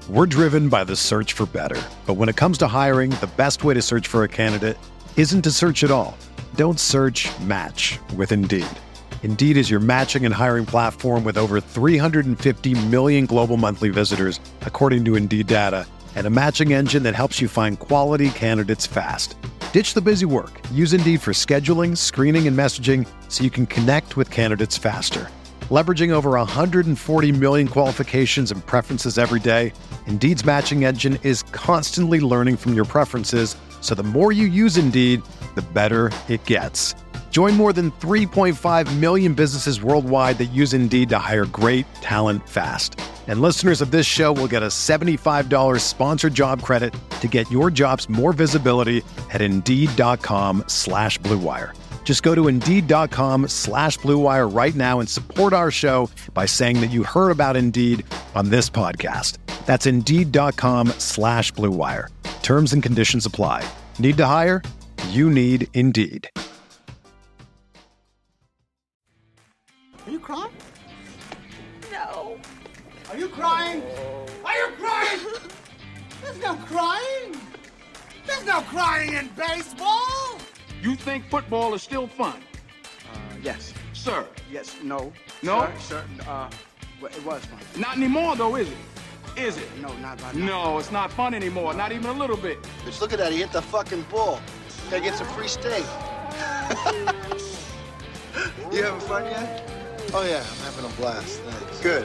We're driven by the search for better. But when it comes to hiring, the best way to search for a candidate isn't to search at all. Don't search, match with Indeed. Indeed is your matching and hiring platform with over 350 million global monthly visitors, according to Indeed data, and a matching engine that helps you find quality candidates fast. Ditch the busy work. Use Indeed for scheduling, screening, and messaging so you can connect with candidates faster. Leveraging over 140 million qualifications and preferences every day, Indeed's matching engine is constantly learning from your preferences, so the more you use Indeed, the better it gets. Join more than 3.5 million businesses worldwide that use Indeed to hire great talent fast. And listeners of this show will get a $75 sponsored job credit to get your jobs more visibility at Indeed.com/Blue Wire. Just go to Indeed.com/Blue Wire right now and support our show by saying that you heard about Indeed on this podcast. That's Indeed.com/Blue Wire. Terms and conditions apply. Need to hire? You need Indeed. Are you crying? No. Are you crying? Are you crying? There's no crying. There's no crying in baseball. You think football is still fun? Yes. Sir? Yes. No. No? Sir. Well, it was fun. Not anymore, though, is it? Is it? No, not right now. No, it's not fun anymore. Not even a little bit. Bitch, look at that. He hit the fucking ball. Gotta get some free steak. You having fun yet? Oh, yeah. I'm having a blast. Thanks. Good.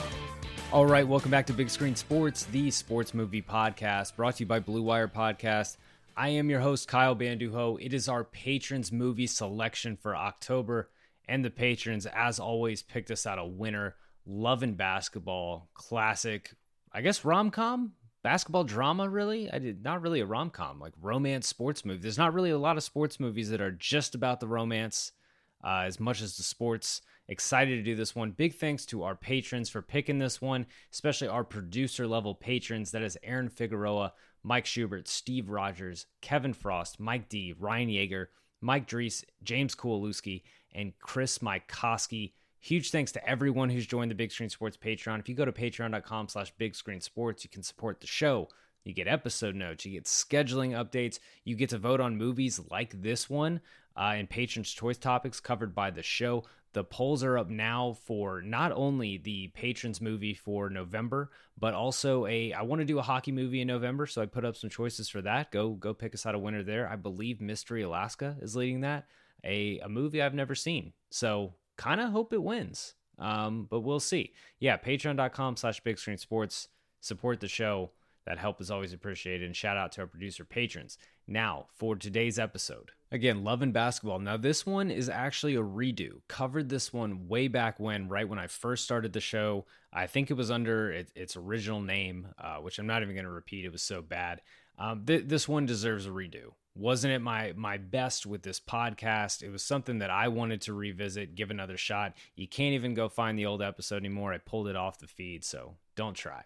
All right, welcome back to Big Screen Sports, the sports movie podcast, brought to you by Blue Wire Podcast. I am your host, Kyle Banduho. It is our patrons movie selection for October, and the patrons, as always, picked us out a winner. Love and Basketball, classic, I guess rom-com? Basketball drama, really? Not really a rom-com, like romance sports movie. There's not really a lot of sports movies that are just about the romance as much as the sports. Excited to do this one. Big thanks to our patrons for picking this one, especially our producer level patrons. That is Aaron Figueroa, Mike Schubert, Steve Rogers, Kevin Frost, Mike D, Ryan Yeager, Mike Drees, James Kowalewski, and Chris Mikoski. Huge thanks to everyone who's joined the Big Screen Sports Patreon. If you go to patreon.com/Big Screen Sports, you can support the show. You get episode notes, you get scheduling updates, you get to vote on movies like this one, and Patrons' Choice topics covered by the show. The polls are up now for not only the Patrons movie for November, but also I want to do a hockey movie in November, so I put up some choices for that. Go pick us out a winner there. I believe Mystery Alaska is leading that, a movie I've never seen. So kind of hope it wins, but we'll see. Yeah, patreon.com/Big Screen Sports. Support the show. That help is always appreciated, and shout out to our producer patrons. Now, for today's episode. Again, Love and Basketball. Now, this one is actually a redo. Covered this one way back when, right when I first started the show. I think it was under its original name, which I'm not even going to repeat. It was so bad. This one deserves a redo. Wasn't it my best with this podcast? It was something that I wanted to revisit, give another shot. You can't even go find the old episode anymore. I pulled it off the feed, so don't try.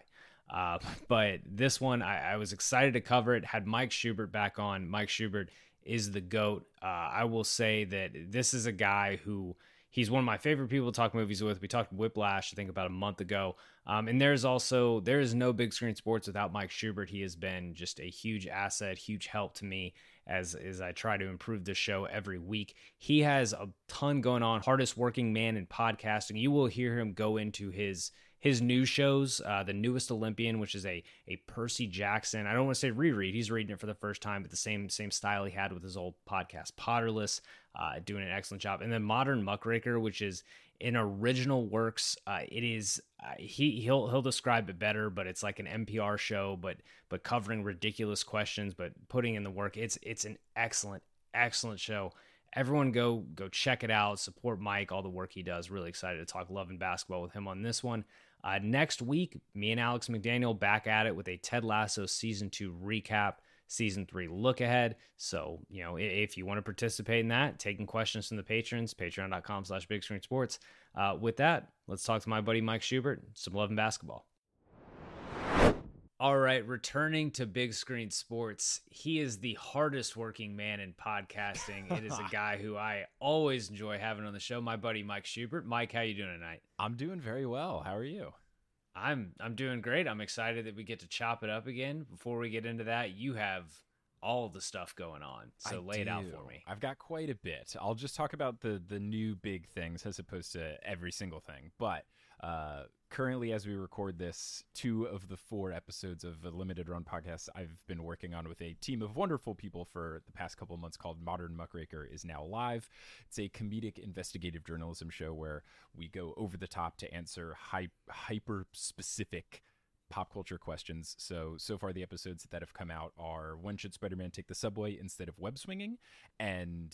But this one, I was excited to cover it. Had Mike Schubert back on. Mike Schubert is the GOAT. I will say that this is a guy who, he's one of my favorite people to talk movies with. We talked Whiplash, I think, about a month ago. And there is no Big Screen Sports without Mike Schubert. He has been just a huge asset, huge help to me as I try to improve the show every week. He has a ton going on. Hardest working man in podcasting. You will hear him go into his new shows, the newest Olympian, which is a Percy Jackson. I don't want to say reread. He's reading it for the first time, but the same style he had with his old podcast, Potterless, doing an excellent job. And then Modern Muckraker, which is in original works. It is he'll describe it better, but it's like an NPR show, but covering ridiculous questions, but putting in the work. It's an excellent show. Everyone go check it out. Support Mike, all the work he does. Really excited to talk Love and Basketball with him on this one. Next week, me and Alex McDaniel back at it with a Ted Lasso Season 2 recap, Season 3 look ahead. So, if you want to participate in that, taking questions from the patrons, patreon.com/Big Screen Sports. With that, let's talk to my buddy Mike Schubert, some Love and Basketball. All right, returning to Big Screen Sports, he is the hardest working man in podcasting. It is a guy who I always enjoy having on the show, my buddy Mike Schubert. Mike, how you doing tonight? I'm doing very well. How are you? I'm doing great. I'm excited that we get to chop it up again. Before we get into that, you have all the stuff going on, so lay it out for me. I've got quite a bit. I'll just talk about the new big things as opposed to every single thing. But currently, as we record this, 2 of the 4 episodes of a limited run podcast I've been working on with a team of wonderful people for the past couple of months called Modern Muckraker is now live. It's a comedic investigative journalism show where we go over the top to answer hyper specific pop culture questions. So far the episodes that have come out are when should Spider-Man take the subway instead of web swinging, and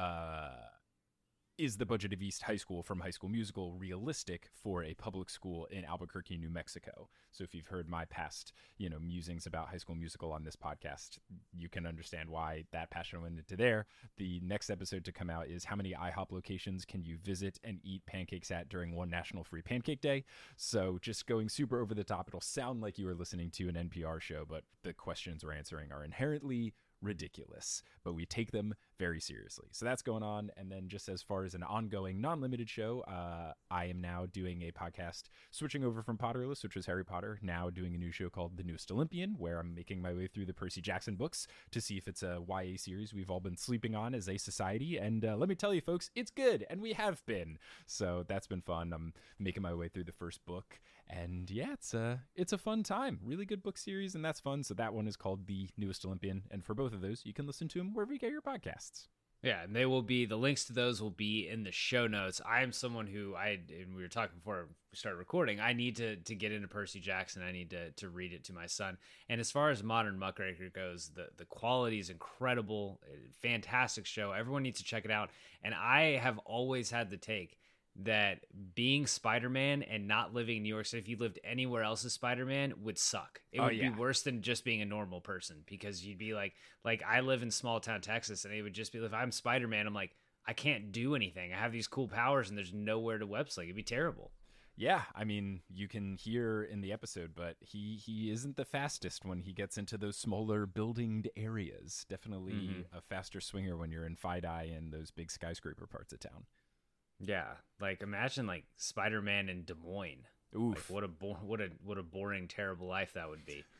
is the budget of East High School from High School Musical realistic for a public school in Albuquerque, New Mexico? So if you've heard my past, musings about High School Musical on this podcast, you can understand why that passion went into there. The next episode to come out is how many IHOP locations can you visit and eat pancakes at during one National Free Pancake Day? So just going super over the top. It'll sound like you are listening to an NPR show, but the questions we're answering are inherently ridiculous, but we take them very seriously. So that's going on. And then just as far as an ongoing non-limited show, I am now doing a podcast switching over from Potterless, which was Harry Potter, now doing a new show called The Newest Olympian, where I'm making my way through the Percy Jackson books to see if it's a YA series we've all been sleeping on as a society. And let me tell you folks, it's good, and we have been. So that's been fun. I'm making my way through the first book, and yeah, it's a fun time. Really good book series, and that's fun. So that one is called The Newest Olympian, and for both of those, you can listen to them wherever you get your podcasts. Yeah, and the links to those will be in the show notes. I am someone who and we were talking before we started recording, I need to get into Percy Jackson. I need to read it to my son. And as far as Modern Muckraker goes, the quality is incredible. Fantastic show. Everyone needs to check it out. And I have always had the take that being Spider-Man and not living in New York City, if you lived anywhere else as Spider-Man, would suck. It would be worse than just being a normal person, because you'd be like I live in small town Texas, and it would just be, if I'm Spider-Man, I'm like, I can't do anything. I have these cool powers and there's nowhere to web sling. It'd be terrible. Yeah, I mean, you can hear in the episode, but he isn't the fastest when he gets into those smaller buildinged areas. Definitely a faster swinger when you're in Fidei and those big skyscraper parts of town. Yeah, like imagine like Spider-Man in Des Moines. Oof! Like, what a boring, terrible life that would be.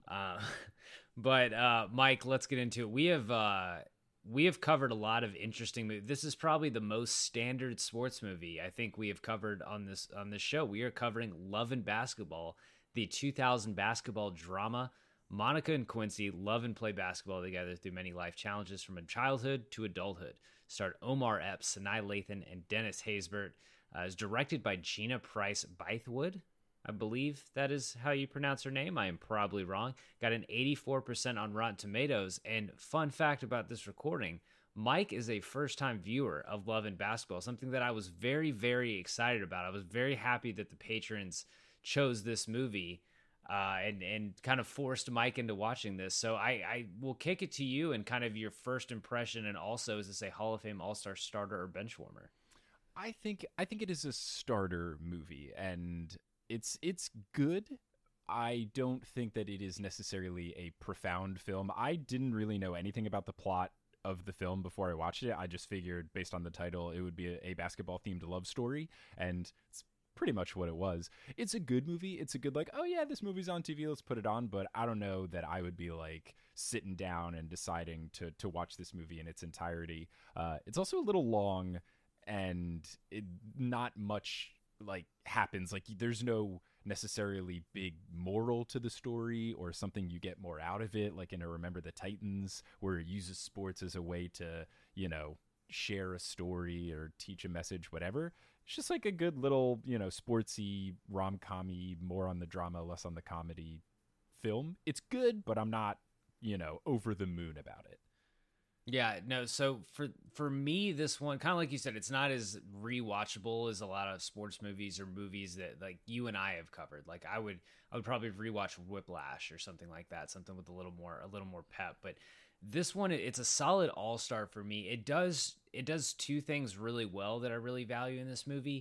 But Mike, let's get into it. We have covered a lot of interesting movies. This is probably the most standard sports movie I think we have covered on this show. We are covering Love and Basketball, the 2000 basketball drama. Monica and Quincy love and play basketball together through many life challenges from childhood to adulthood. Starred Omar Epps, Sanaa Lathan, and Dennis Haysbert. Is directed by Gina Price Bythewood. I believe that is how you pronounce her name. I am probably wrong. Got an 84% on Rotten Tomatoes. And fun fact about this recording, Mike is a first-time viewer of Love and Basketball, something that I was very, very excited about. I was very happy that the patrons chose this movie and kind of forced Mike into watching this. So I will kick it to you and kind of your first impression, and also, is this a Hall of Fame All-Star starter or bench warmer? I think it is a starter movie, and it's good. I don't think that it is necessarily a profound film. I didn't really know anything about the plot of the film before I watched it. I just figured, based on the title, it would be a basketball-themed love story, and it's pretty much what it was. It's a good movie. It's a good, like, oh yeah, this movie's on TV, let's put it on, but I don't know that I would be like sitting down and deciding to watch this movie in its entirety. It's also a little long, and not much like happens. Like, there's no necessarily big moral to the story or something you get more out of it, like in a Remember the Titans, where it uses sports as a way to, share a story or teach a message, whatever. It's just like a good little, sportsy, rom-com-y, more on the drama, less on the comedy film. It's good, but I'm not, over the moon about it. Yeah, no, so for me, this one, kind of like you said, it's not as rewatchable as a lot of sports movies or movies that like you and I have covered. Like I would probably rewatch Whiplash or something like that, something with a little more pep. But this one, it's a solid all-star for me. It does two things really well that I really value in this movie.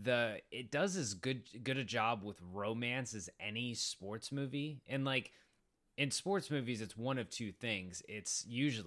It does as good a job with romance as any sports movie, and like, in sports movies, it's one of two things. It's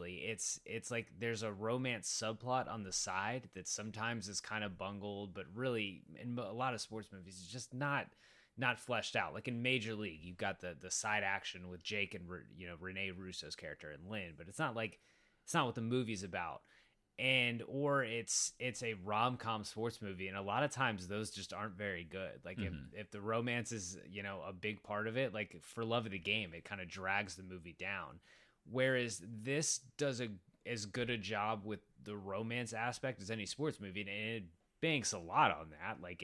like there's a romance subplot on the side that sometimes is kind of bungled, but really in a lot of sports movies, it's just not not fleshed out. Like in Major League, you've got the side action with Jake and Rene Russo's character and Lynn, but it's not what the movie's about. And or it's a rom-com sports movie, and a lot of times those just aren't very good. Like if the romance is a big part of it, like For Love of the Game, it kind of drags the movie down. Whereas this does as good a job with the romance aspect as any sports movie, and it banks a lot on that. Like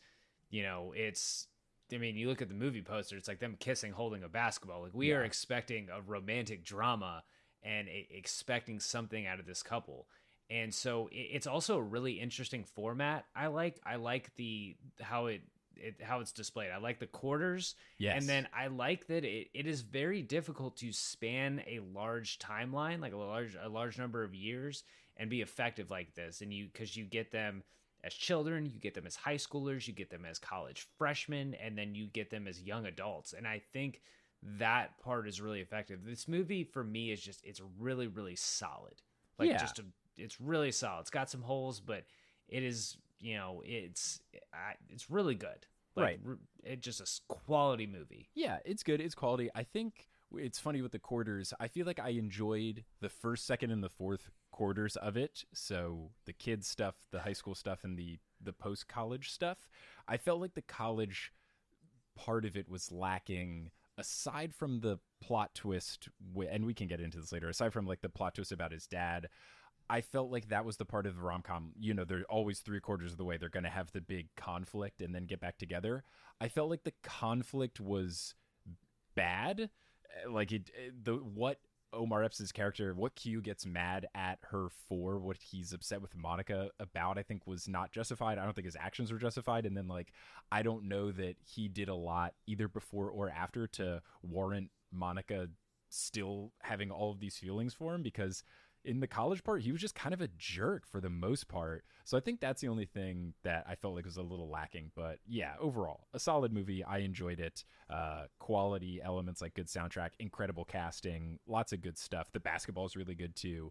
I mean, you look at the movie poster, it's like them kissing, holding a basketball. Like we are expecting a romantic drama and expecting something out of this couple. And so it's also a really interesting format. I like how it's displayed. I like the quarters. Yes. And then I like that it is very difficult to span a large timeline, like a large number of years, and be effective like this. And because you get them as children, you get them as high schoolers, you get them as college freshmen, and then you get them as young adults. And I think that part is really effective. This movie for me is it's really, really solid. Like it's really solid. It's got some holes, but it is, it's really good. Like, right. It's just a quality movie. Yeah, it's good. It's quality. I think it's funny with the quarters. I feel like I enjoyed the first, second, and the fourth quarters of it. So the kids stuff, the high school stuff, and the post-college stuff. I felt like the college part of it was lacking, aside from the plot twist, and we can get into this later, aside from like the plot twist about his dad. I felt like that was the part of the rom-com, they're always 3/4 of the way. They're going to have the big conflict and then get back together. I felt like the conflict was bad. Like what Omar Epps' character, what Q gets mad at her for, what he's upset with Monica about, I think was not justified. I don't think his actions were justified. And then I don't know that he did a lot either before or after to warrant Monica still having all of these feelings for him, because in the college part, he was just kind of a jerk for the most part. So I think that's the only thing that I felt like was a little lacking. But yeah, overall, a solid movie. I enjoyed it. Quality elements like good soundtrack, incredible casting, lots of good stuff. The basketball is really good too.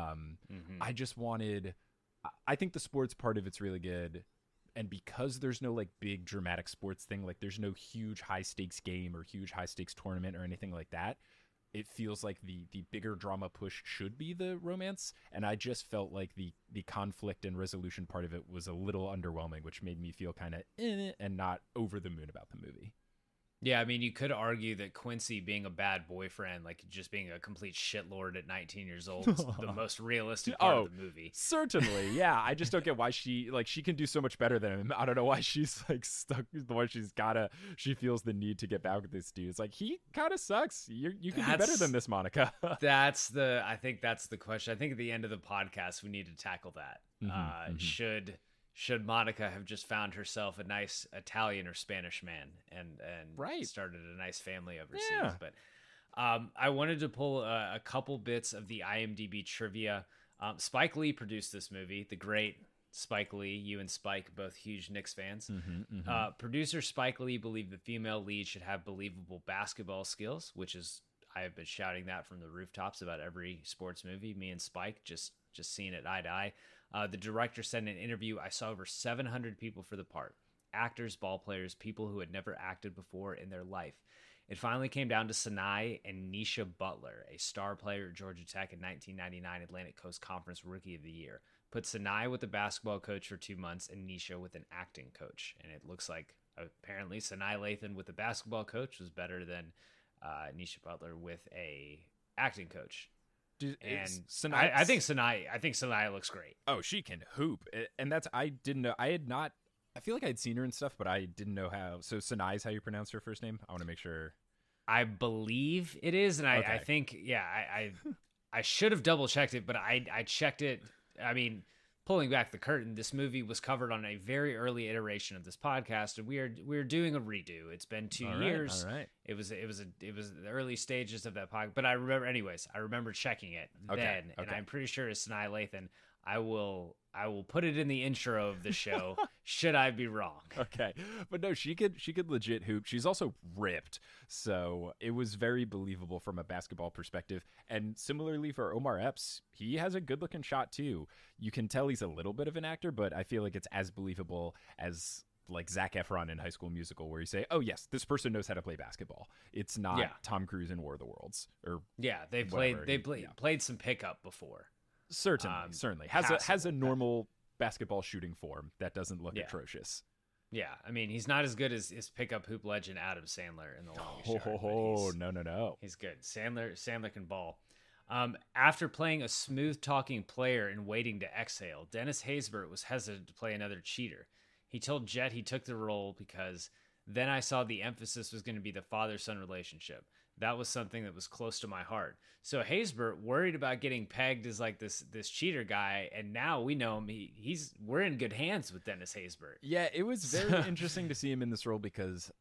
I think the sports part of it's really good. And because there's no big dramatic sports thing, there's no huge high stakes game or huge high stakes tournament or anything like that, it feels like the bigger drama push should be the romance. And I just felt like the conflict and resolution part of it was a little underwhelming, which made me feel kind of and not over the moon about the movie. Yeah, I mean, you could argue that Quincy being a bad boyfriend, just being a complete shitlord at 19 years old, is the most realistic part of the movie. Certainly, yeah. I just don't get why she can do so much better than him. I don't know why she's stuck. Why she feels the need to get back with this dude. It's like, he kind of sucks. You can do better than this, Monica. I think that's the question. I think at the end of the podcast we need to tackle that. Should Monica have just found herself a nice Italian or Spanish man and started a nice family overseas? Yeah. But I wanted to pull a couple bits of the IMDb trivia. Spike Lee produced this movie, the great Spike Lee. You and Spike, both huge Knicks fans. Producer Spike Lee believed the female lead should have believable basketball skills, which is, I have been shouting that from the rooftops about every sports movie. Me and Spike just seeing it eye to eye. The director said in an interview, "I saw over 700 people for the part. Actors, ball players, people who had never acted before in their life. It finally came down to Sinai and Nisha Butler, a star player at Georgia Tech and 1999 Atlantic Coast Conference Rookie of the Year. Put Sinai with the basketball coach for 2 months and Nisha with an acting coach." And it looks like apparently Sinai Lathan with the basketball coach was better than Nisha Butler with a acting coach. And I think Sinai looks great. Oh, she can hoop. And I didn't know. I feel like I'd seen her and stuff, but I didn't know how. So Sinai is how you pronounce her first name? I want to make sure. I believe it is. And I think, I should have double checked it, but I checked it. I mean, pulling back the curtain, this movie was covered on a very early iteration of this podcast, and we're doing a redo. It's been 2 years. All right. It was the early stages of that podcast, but I remember checking it then, and I'm pretty sure it's Sinai Lathan. I will put it in the intro of the show. Should I be wrong? Okay, but no, she could legit hoop. She's also ripped, so it was very believable from a basketball perspective. And similarly for Omar Epps, he has a good looking shot too. You can tell he's a little bit of an actor, but I feel like it's as believable as like Zac Efron in High School Musical, where you say, "Oh yes, this person knows how to play basketball." It's not Tom Cruise in War of the Worlds or they played some pickup before. Certainly has a normal basketball shooting form that doesn't look atrocious. Yeah, I mean, he's not as good as his pickup hoop legend Adam Sandler in The Longest Yard. No. He's good. Sandler can ball. After playing a smooth-talking player and waiting to exhale, Dennis Haysbert was hesitant to play another cheater. He told Jet he took the role because then I saw the emphasis was going to be the father-son relationship. That was something that was close to my heart. So Haysbert worried about getting pegged as like this cheater guy, and now we know him. We're in good hands with Dennis Haysbert. Yeah, it was very interesting to see him in this role because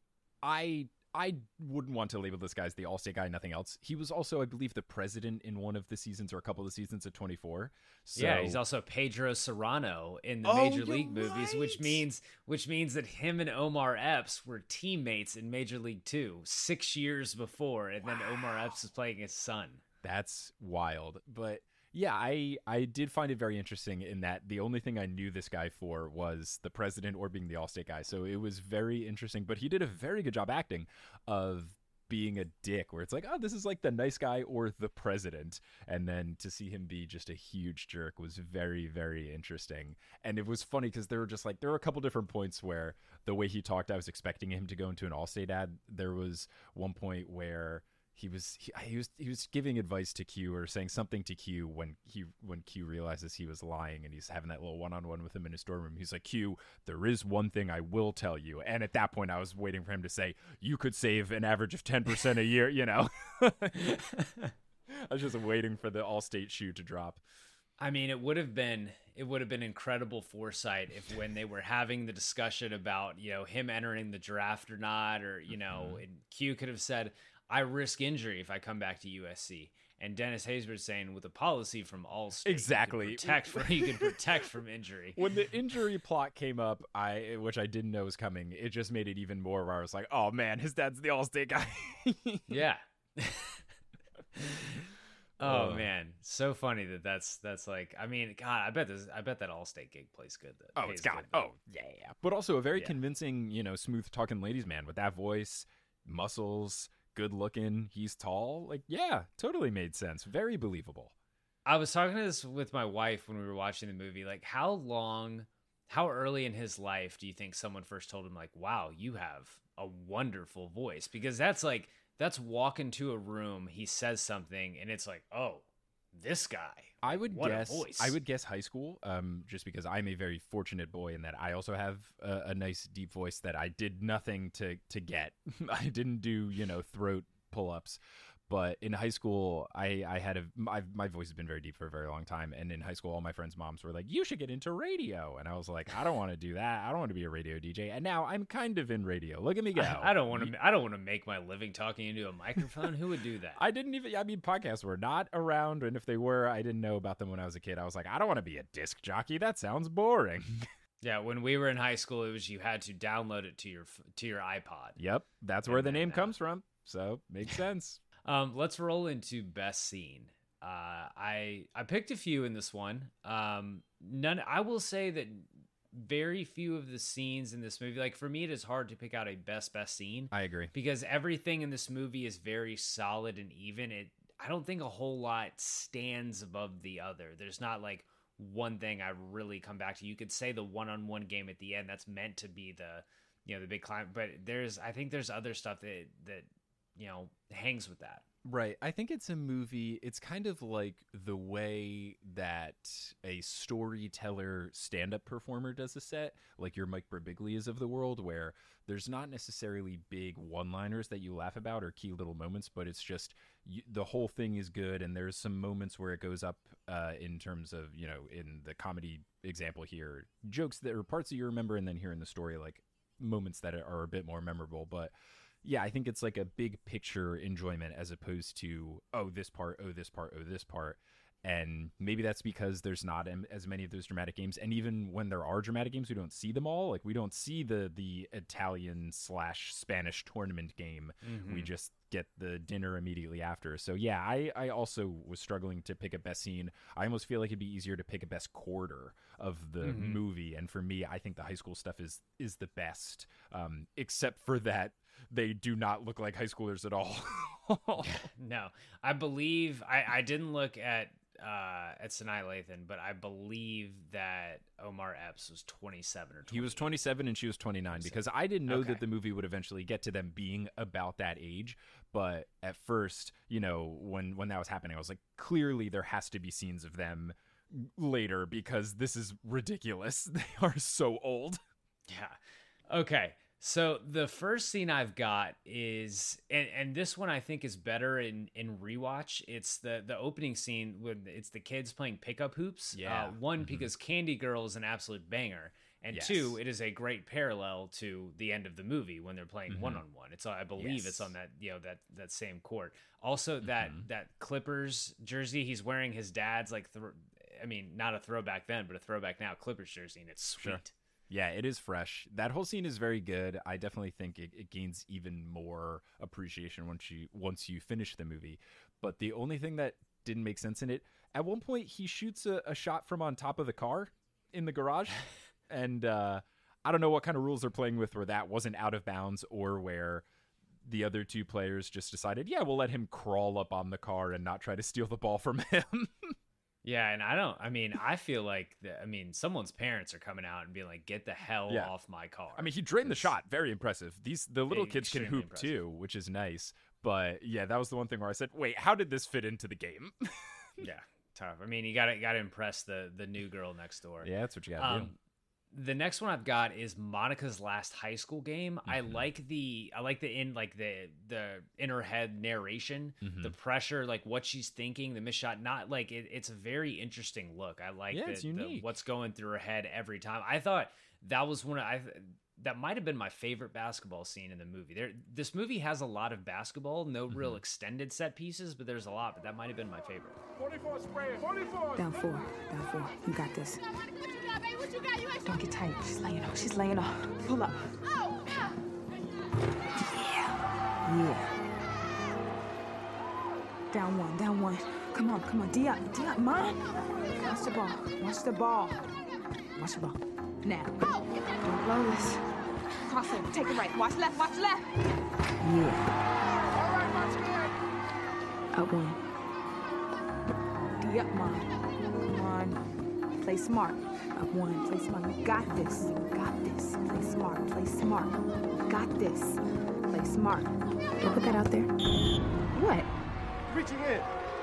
I wouldn't want to label this guy as the All-State guy, nothing else. He was also, I believe, the president in one of the seasons or a couple of the seasons of 24. So... Yeah, he's also Pedro Serrano in the Major League movies, which means that him and Omar Epps were teammates in Major League 2 6 years before, and then Omar Epps is playing his son. That's wild. But yeah, I did find it very interesting in that the only thing I knew this guy for was the president or being the All-State guy. So it was very interesting. But he did a very good job acting of being a dick, where it's like, oh, this is like the nice guy or the president. And then to see him be just a huge jerk was very, very interesting. And it was funny because there were a couple different points where the way he talked, I was expecting him to go into an All-State ad. There was one point where he was giving advice to Q or saying something to Q when Q realizes he was lying, and he's having that little one-on-one with him in his dorm room. He's like, Q, there is one thing I will tell you. And at that point I was waiting for him to say, you could save an average of 10% a year, you know. I was just waiting for the All-State shoe to drop. I mean, it would have been incredible foresight if when they were having the discussion about, you know, him entering the draft or not, or, you know, and Q could have said, I risk injury if I come back to USC. And Dennis Haysbert saying, with a policy from Allstate, exactly, you can protect from injury. When the injury plot came up, which I didn't know was coming, it just made it even more where I was like, oh man, his dad's the Allstate guy. Yeah. Oh man, so funny that's like, I mean, God, I bet that Allstate gig plays good. It's got. Oh yeah. But also a very convincing, you know, smooth talking ladies man with that voice, muscles, good looking, he's tall. Like, yeah, totally made sense. Very believable. I was talking to this with my wife when we were watching the movie. Like, how early in his life do you think someone first told him, like, wow, you have a wonderful voice? Because that's walk into a room, he says something, and it's like, oh, this guy. I would guess high school, just because I'm a very fortunate boy in that I also have a nice deep voice that I did nothing to get. I didn't do, you know, throat pull-ups. But in high school, my voice has been very deep for a very long time. And in high school, all my friends' moms were like, you should get into radio. And I was like, I don't want to do that. I don't want to be a radio DJ. And now I'm kind of in radio. Look at me go. I don't want to make my living talking into a microphone. Who would do that? Podcasts were not around. And if they were, I didn't know about them when I was a kid. I was like, I don't want to be a disc jockey. That sounds boring. Yeah, when we were in high school, it was you had to download it to your iPod. Yep, that's where the name comes from. So makes sense. Let's roll into best scene. I picked a few in this one. I will say that very few of the scenes in this movie, like for me, it is hard to pick out a best scene. I agree. Because everything in this movie is very solid and even. I don't think a whole lot stands above the other. There's not like one thing I really come back to. You could say the one-on-one game at the end, that's meant to be the big climb, but I think there's other stuff that you know, hangs with that. Right. I think it's a movie. It's kind of like the way that a storyteller stand-up performer does a set, like your Mike Birbiglias of the world, where there's not necessarily big one-liners that you laugh about or key little moments, but it's just the whole thing is good. And there's some moments where it goes up in terms of, you know, in the comedy example here, jokes that are parts that you remember, and then here in the story, like moments that are a bit more memorable. But yeah, I think it's like a big picture enjoyment as opposed to, oh, this part, oh, this part, oh, this part. And maybe that's because there's not as many of those dramatic games. And even when there are dramatic games, we don't see them all. Like, we don't see the Italian/Spanish tournament game. Mm-hmm. We just get the dinner immediately after. So yeah, I also was struggling to pick a best scene. I almost feel like it'd be easier to pick a best quarter of the movie. And for me, I think the high school stuff is the best, except for that they do not look like high schoolers at all. No, I believe I didn't look at Sanaa Lathan, but I believe that Omar Epps was 27 or 28. He was 27 and she was 29, because I didn't know Okay. that the movie would eventually get to them being about that age. But at first, you know, when that was happening, I was like, clearly there has to be scenes of them later, because this is ridiculous. They are so old. Yeah. Okay. So the first scene I've got is, and this one I think is better in rewatch. It's the opening scene when it's the kids playing pickup hoops. Yeah. One, because Candy Girl is an absolute banger, and Yes. two, it is a great parallel to the end of the movie when they're playing one-on-one. It's I believe Yes. it's on that that same court. Also, that Clippers jersey he's wearing, his dad's like, not a throwback then, but a throwback now, Clippers jersey, and it's sweet. Sure. Yeah, it is fresh. That whole scene is very good. I definitely think it gains even more appreciation once you finish the movie. But the only thing that didn't make sense in it, at one point he shoots a shot from on top of the car in the garage. And I don't know what kind of rules they're playing with where that wasn't out of bounds, or where the other two players just decided, yeah, we'll let him crawl up on the car and not try to steal the ball from him. Yeah, and I feel like someone's parents are coming out and being like, get the hell Yeah. off my car. I mean, he drained the shot. Very impressive. The little kids can Extremely hoop impressive. too, which is nice. But yeah, that was the one thing where I said, wait, how did this fit into the game? Yeah, tough. I mean, you gotta impress the new girl next door. Yeah, that's what you gotta do. The next one I've got is Monica's last high school game. I like the in her head narration, the pressure, like what she's thinking, the missed shot. Not like it's a very interesting look. I like it's unique. what's going through her head every time. I thought that was that might have been my favorite basketball scene in the movie. This movie has a lot of basketball, no real extended set pieces, but there's a lot. But that might have been my favorite. 44 spread. 44. Down four. You got this. Don't get tight. She's laying off. Pull up. Yeah. Down one. Come on. D-up, mom. Watch the ball. Now. Don't blow this. Crossover. Take it right. Watch left. Yeah. All right, watch Up one. D-up, mom. Come on. Play smart. Up one. Play smart. You got this. Play smart. Got this. Play smart. Don't put that out there. What? Reaching in.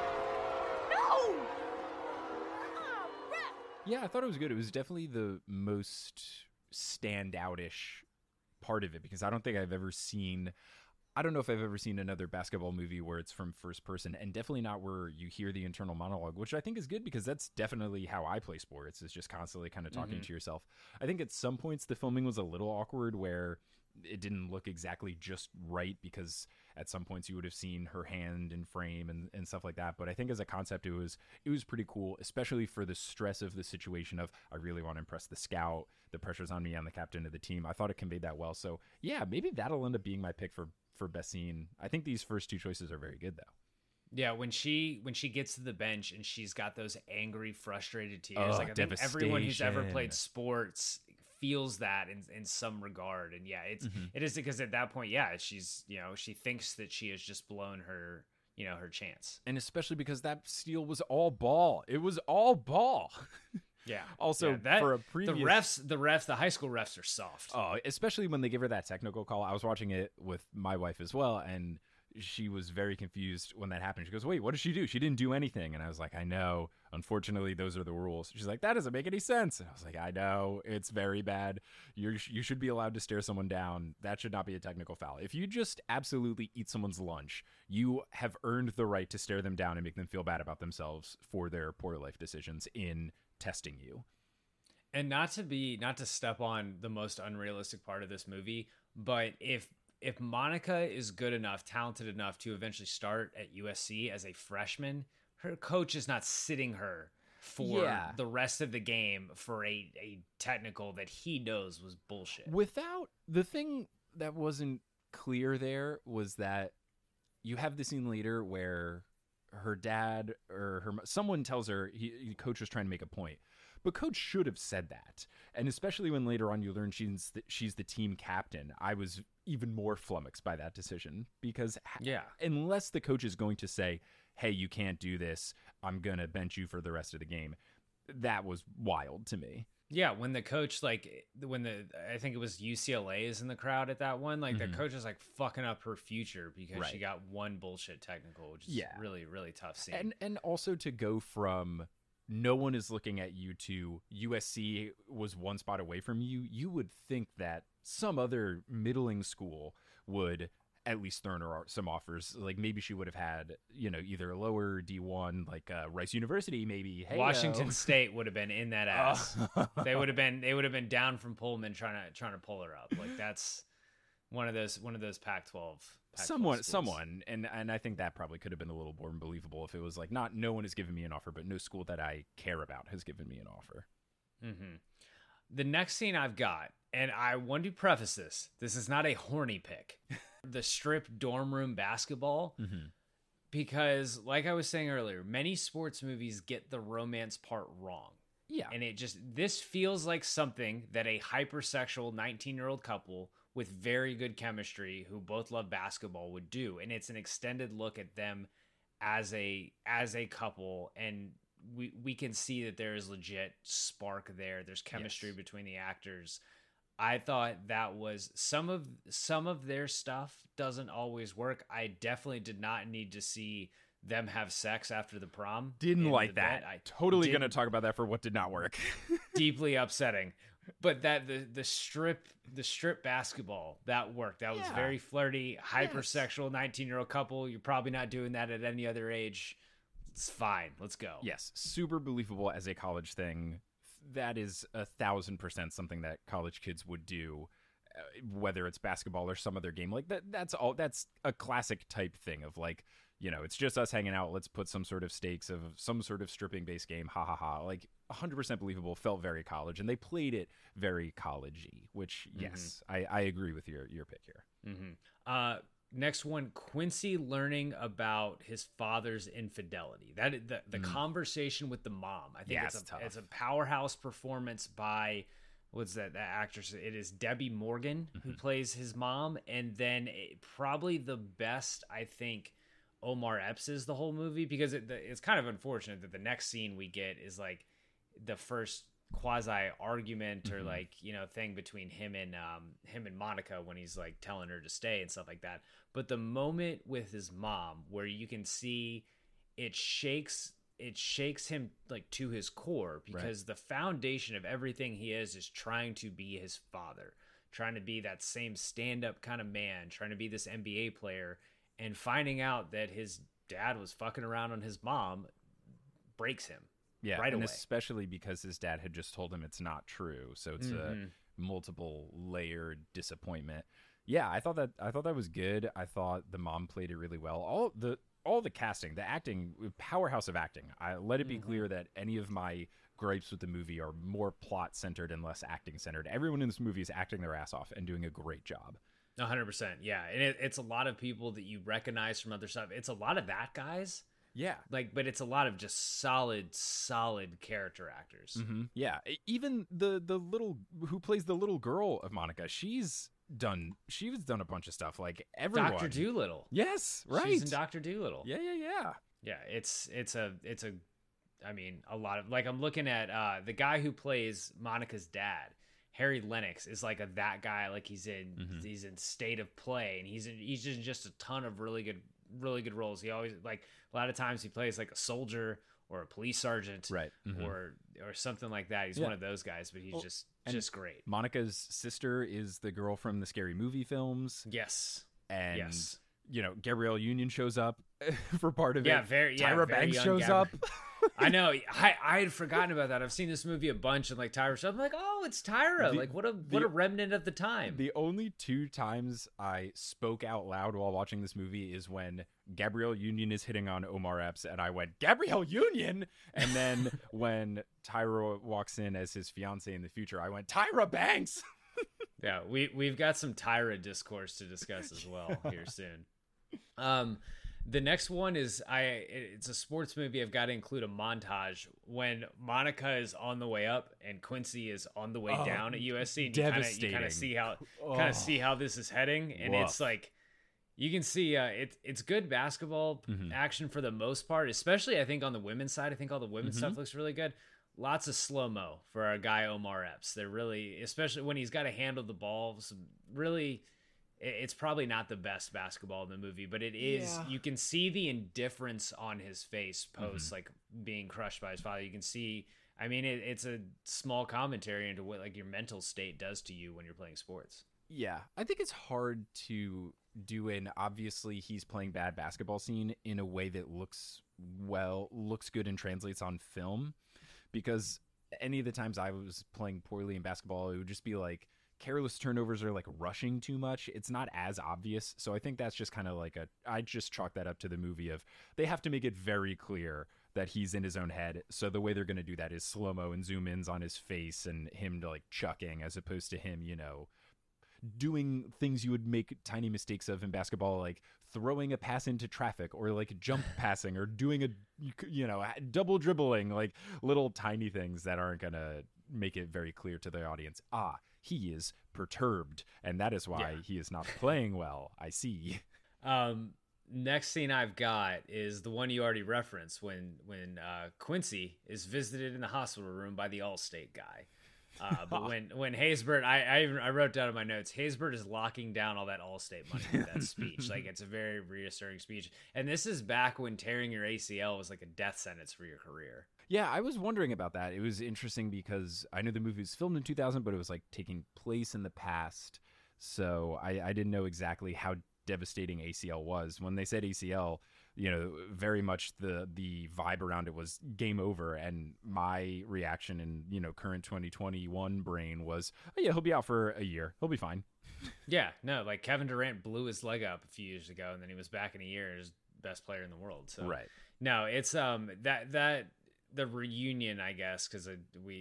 Yeah, I thought it was good. It was definitely the most standout-ish part of it, because I don't know if I've ever seen another basketball movie where it's from first person, and definitely not where you hear the internal monologue, which I think is good, because that's definitely how I play sports, is just constantly kind of talking to yourself. I think at some points the filming was a little awkward, where it didn't look exactly just right, because at some points you would have seen her hand in frame and stuff like that. But I think as a concept, it was pretty cool, especially for the stress of the situation of, I really want to impress the scout, the pressure's on me, I'm the captain of the team. I thought it conveyed that well. So yeah, maybe that'll end up being my pick for best scene. I think these first two choices are very good though. Yeah, when she gets to the bench and she's got those angry, frustrated tears, I think everyone who's ever played sports feels that in some regard. And yeah, it is, because at that point, yeah, she's, she thinks that she has just blown her, her chance. And especially because that steal was all ball. It was all ball. Yeah. Also, for a previous... the high school refs are soft. Oh, especially when they give her that technical call. I was watching it with my wife as well, and she was very confused when that happened. She goes, wait, what did she do? She didn't do anything. And I was like, I know. Unfortunately, those are the rules. She's like, that doesn't make any sense. And I was like, I know. It's very bad. You should be allowed to stare someone down. That should not be a technical foul. If you just absolutely eat someone's lunch, you have earned the right to stare them down and make them feel bad about themselves for their poor life decisions in testing you. And not to step on the most unrealistic part of this movie, but if Monica is good enough, talented enough to eventually start at USC as a freshman, her coach is not sitting her for Yeah. the rest of the game for a technical that he knows was bullshit. Without the thing that wasn't clear there was that you have the scene later where her dad or someone tells her coach was trying to make a point, but coach should have said that. And especially when later on you learn she's the team captain, I was even more flummoxed by that decision, because unless the coach is going to say, hey, you can't do this, I'm gonna bench you for the rest of the game, that was wild to me. Yeah, when the coach, I think it was UCLA is in the crowd at that one, the coach is fucking up her future because she got one bullshit technical, which is really, really tough scene. And also to go from no one is looking at you to USC was one spot away from you, you would think that some other middling school would at least thrown her some offers. Maybe she would have had, either a lower D1, Rice University, maybe. Hey, Washington State would have been in that ass. They would have been down from Pullman trying to pull her up. That's one of those Pac-12. Someone, and I think that probably could have been a little more believable if it was not no one has given me an offer, but no school that I care about has given me an offer. Mm-hmm. The next scene I've got, and I want to preface this is not a horny pick. The strip dorm room basketball, because like I was saying earlier, many sports movies get the romance part wrong. Yeah. And this feels like something that a hypersexual 19-year-old couple with very good chemistry who both love basketball would do. And it's an extended look at them as a couple, and we can see that there is legit spark there. There's chemistry between the actors. I thought that was some of their stuff doesn't always work. I definitely did not need to see them have sex after the prom. Didn't like that. I totally going to talk about that for what did not work. Deeply upsetting. But that the strip basketball, that worked. That was very flirty, hypersexual 19-year-old couple. You're probably not doing that at any other age. It's fine. Let's go. Yes, super believable as a college thing. That is 1,000% something that college kids would do, whether it's basketball or some other game. That's all. That's a classic type thing of it's just us hanging out. Let's put some sort of stakes of some sort of stripping based game. Ha ha ha. 100% believable. Felt very college, and they played it very collegey. Which yes, I agree with your pick here. Mm-hmm. Next one, Quincy learning about his father's infidelity. The conversation with the mom. I think it's a powerhouse performance by what's that actress? It is Debbie Morgan who plays his mom, and then probably the best, I think, Omar Epps is the whole movie, because it's kind of unfortunate that the next scene we get is the first quasi argument or thing between him and Monica when he's telling her to stay and stuff like that. But the moment with his mom where you can see it shakes him to his core, because the foundation of everything he is trying to be his father, trying to be that same stand-up kind of man, trying to be this NBA player, and finding out that his dad was fucking around on his mom breaks him. Yeah, right and away. Especially because his dad had just told him it's not true, so it's a multiple layered disappointment. Yeah, I thought that was good. I thought the mom played it really well. All the casting, the acting, powerhouse of acting. I let it be clear that any of my gripes with the movie are more plot centered and less acting centered. Everyone in this movie is acting their ass off and doing a great job. 100%, yeah, and it's a lot of people that you recognize from other stuff. It's a lot of that guys. Yeah. But it's a lot of just solid character actors. Mm-hmm. Yeah. Even the little who plays the little girl of Monica, she's done a bunch of stuff. Everyone. Dr. Dolittle. Yes, right. She's in Dr. Dolittle. Yeah. Yeah, it's I mean, a lot of I'm looking at the guy who plays Monica's dad. Harry Lennox is that guy. He's in State of Play, and he's in just a ton of really good roles. He always a lot of times he plays a soldier or a police sergeant, right, or something like that. He's one of those guys, but he's just great. Monica's sister is the girl from the Scary Movie films. Yes, and yes. Gabrielle Union shows up for part of it. Tyra Tyra Banks young shows up. I know. I had forgotten about that. I've seen this movie a bunch, and like Tyra, I'm like, oh, it's Tyra. What a remnant of the time. The only 2 times I spoke out loud while watching this movie is when Gabrielle Union is hitting on Omar Epps, and I went, Gabrielle Union, and then when Tyra walks in as his fiance in the future, I went, Tyra Banks. Yeah, we've got some Tyra discourse to discuss as well here soon. The next one is it's a sports movie. I've got to include a montage when Monica is on the way up and Quincy is on the way down at USC. And devastating. You kind of see how this is heading, and it's like you can see it's good basketball action for the most part, especially I think on the women's side. I think all the women's stuff looks really good. Lots of slow-mo for our guy Omar Epps. They're really, especially when he's got to handle the ball, really. It's probably not the best basketball in the movie, but it is. Yeah. You can see the indifference on his face post like being crushed by his father. You can see. I mean, it's a small commentary into what like your mental state does to you when you're playing sports. Yeah, I think it's hard to do an obviously he's playing bad basketball scene in a way that looks good and translates on film, because any of the times I was playing poorly in basketball, it would just be like careless turnovers or like rushing too much. It's not as obvious. So I think that's just kind of like I just chalk that up to the movie of they have to make it very clear that he's in his own head. So the way they're going to do that is slow-mo and zoom ins on his face and him like chucking, as opposed to him, doing things you would make tiny mistakes of in basketball, like throwing a pass into traffic or like jump passing or doing a double dribbling, like little tiny things that aren't going to make it very clear to the audience. He is perturbed, and that is why he is not playing well. I see. Next scene I've got is the one you already referenced when Quincy is visited in the hospital room by the Allstate guy. But when Haysbert, I wrote down in my notes, Haysbert is locking down all that Allstate money with that speech. Like, it's a very reassuring speech. And this is back when tearing your ACL was like a death sentence for your career. Yeah, I was wondering about that. It was interesting because I knew the movie was filmed in 2000, but it was like taking place in the past. So I didn't know exactly how devastating ACL was. When they said ACL, very much the vibe around it was game over. And my reaction in, current 2021 brain was, oh yeah, he'll be out for a year. He'll be fine. Yeah, no, like Kevin Durant blew his leg up a few years ago, and then he was back in a year as best player in the world. So right. No, it's the reunion, I guess, because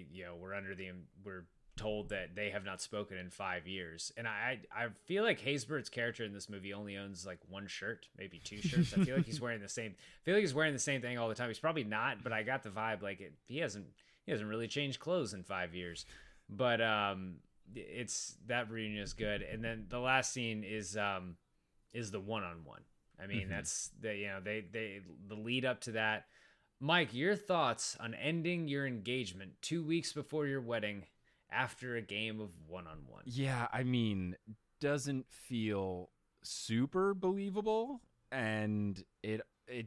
we're told that they have not spoken in 5 years, and I feel like Haysbert's character in this movie only owns like one shirt, maybe 2 shirts. I feel like he's wearing the same. I feel like he's wearing the same thing all the time. He's probably not, but I got the vibe like he hasn't really changed clothes in 5 years. But it's that reunion is good, and then the last scene is the one-on-one. I mean, that's the lead up to that. Mike, your thoughts on ending your engagement 2 weeks before your wedding after a game of one-on-one? Yeah, I mean, doesn't feel super believable, and it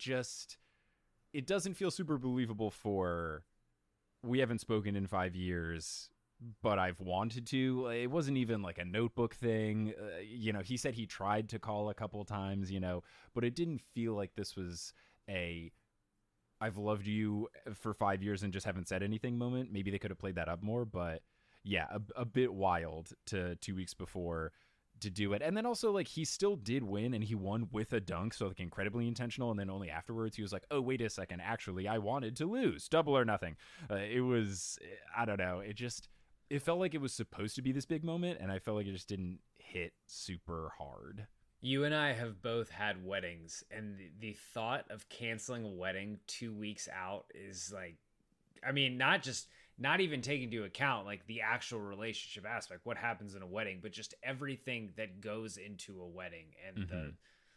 doesn't feel super believable for we haven't spoken in 5 years, but I've wanted to. It wasn't even like a notebook thing. He said he tried to call a couple times, but it didn't feel like this was I've loved you for 5 years and just haven't said anything moment. Maybe they could have played that up more, but yeah, a bit wild to 2 weeks before to do it. And then also, like, he still did win, and he won with a dunk, so like incredibly intentional. And then only afterwards he was like, oh, wait a second, actually I wanted to lose, double or nothing. It was, I don't know, it felt like it was supposed to be this big moment, and I felt like it just didn't hit super hard. You and I have both had weddings, and the thought of canceling a wedding 2 weeks out is like, I mean, not even taking into account like the actual relationship aspect, what happens in a wedding, but just everything that goes into a wedding. And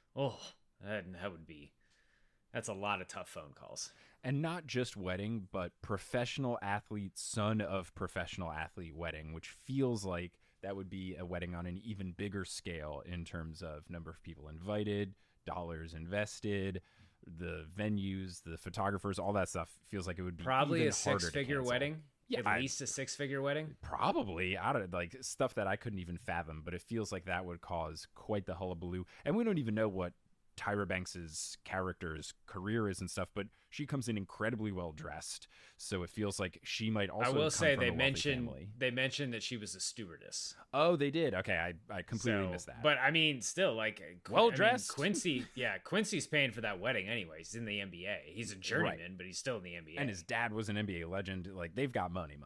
that's a lot of tough phone calls. And not just wedding, but professional athlete, son of professional athlete wedding, which feels like that would be a wedding on an even bigger scale in terms of number of people invited, dollars invested, the venues, the photographers, all that stuff. Feels like it would be probably even a six-figure wedding. Yeah, at least a six-figure wedding. Probably. I don't like stuff that I couldn't even fathom, but it feels like that would cause quite the hullabaloo. And we don't even know what Tyra Banks's character's career is and stuff, but she comes in incredibly well dressed, so it feels like she might also. I will say they mentioned that she was a stewardess. Oh, they did. Okay, I completely missed that. But I mean, still, like, well dressed. Quincy's paying for that wedding anyway. He's in the NBA. He's a journeyman, but he's still in the NBA. And his dad was an NBA legend. Like, they've got money.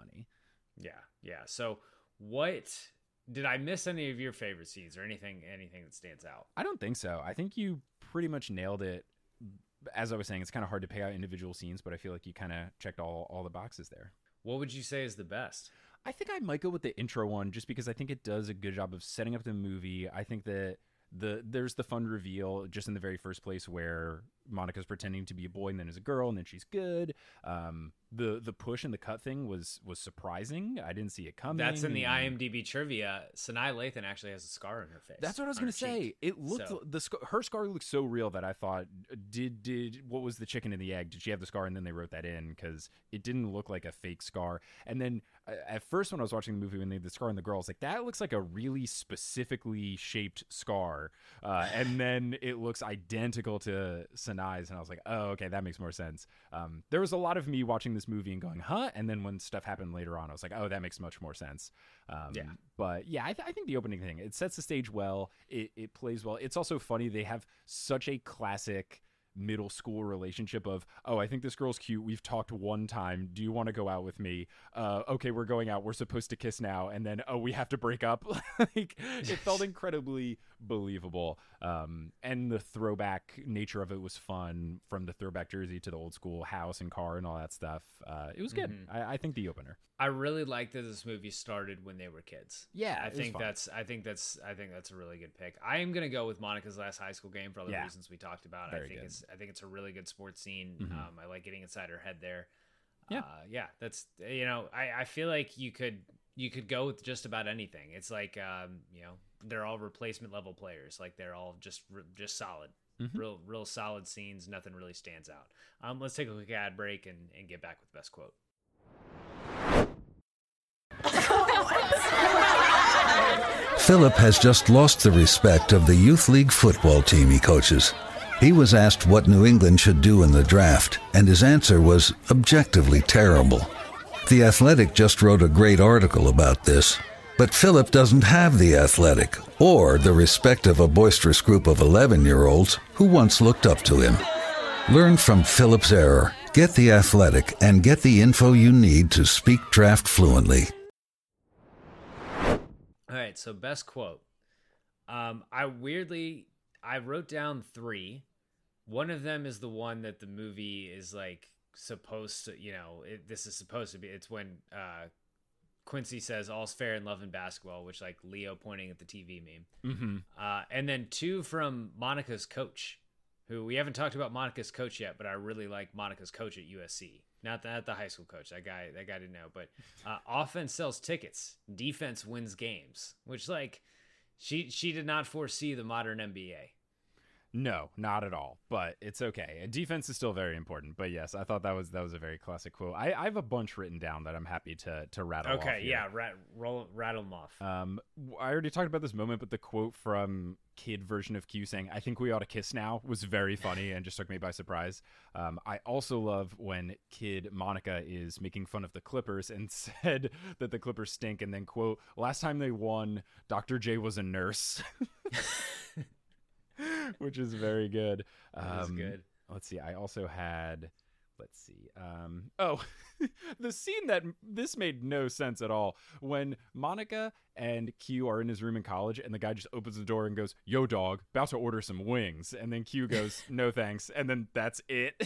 Yeah. So, what did I miss? Any of your favorite scenes or anything that stands out? I don't think so. I think you pretty much nailed it. As I was saying, it's kind of hard to pick out individual scenes, but I feel like you kind of checked all the boxes there. What would you say is the best? I think I might go with the intro one, just because I think it does a good job of setting up the movie. I think that there's the fun reveal just in the very first place where Monica's pretending to be a boy and then is a girl and then she's good. The push and the cut thing was surprising. I didn't see it coming. That's in the IMDb trivia. Sanaa Lathan actually has a scar on her face. That's what I was going to say. It looked her scar looked so real that I thought, did what was the chicken and the egg? Did she have the scar? And then they wrote that in because it didn't look like a fake scar. And then at first when I was watching the movie when they had the scar on the girl, I was like, that looks like a really specifically shaped scar. And then it looks identical to Sanaa's, and I was like, oh, okay, that makes more sense. There was a lot of me watching this movie and going, huh? And then when stuff happened later on, I was like, oh, that makes much more sense. But yeah, I think the opening thing, it sets the stage well. It plays well. It's also funny. They have such a classic middle school relationship of, oh, I think this girl's cute. We've talked one time. Do you want to go out with me? Okay, we're going out. We're supposed to kiss now. And then, oh, we have to break up. Like, it felt incredibly believable. And the throwback nature of it was fun, from the throwback jersey to the old school house and car and all that stuff. It was good. I think the opener. I really like that this movie started when they were kids. Yeah, I think that's a really good pick. I am gonna go with Monica's last high school game for all the reasons we talked about. I think it's a really good sports scene. I like getting inside her head there. That's, I feel like you could go with just about anything. It's like they're all replacement level players. Like, they're all just solid. Real solid scenes. Nothing really stands out. Let's take a quick ad break and get back with best quote. Philip has just lost the respect of the youth league football team he coaches. He was asked what New England should do in the draft, and his answer was objectively terrible. The Athletic just wrote a great article about this, but Philip doesn't have the Athletic or the respect of a boisterous group of 11-year-olds who once looked up to him. Learn from Philip's error. Get the Athletic and get the info you need to speak draft fluently. All right, so best quote. I wrote down 3. One of them is the one that the movie is like supposed to, this is supposed to be. It's when Quincy says all's fair in love and basketball, which, like, Leo pointing at the TV meme. And then 2 from Monica's coach, who we haven't talked about Monica's coach yet, but I really like Monica's coach at USC. Not the high school coach. That guy didn't know. But offense sells tickets. Defense wins games. Which, like, she did not foresee the modern NBA. No, not at all. But it's okay. Defense is still very important. But yes, I thought that was a very classic quote. I have a bunch written down that I'm happy to rattle off. Okay, yeah, rattle them off. I already talked about this moment, but the quote from kid version of Q saying, "I think we ought to kiss now," was very funny and just took me by surprise. I also love when kid Monica is making fun of the Clippers and said that the Clippers stink, and then quote, "Last time they won, Dr. J was a nurse." Which is very good. That is good. Let's see. I also had, the scene that this made no sense at all. When Monica and Q are in his room in college and the guy just opens the door and goes, "Yo, dog, about to order some wings." And then Q goes, "No, thanks." And then that's it.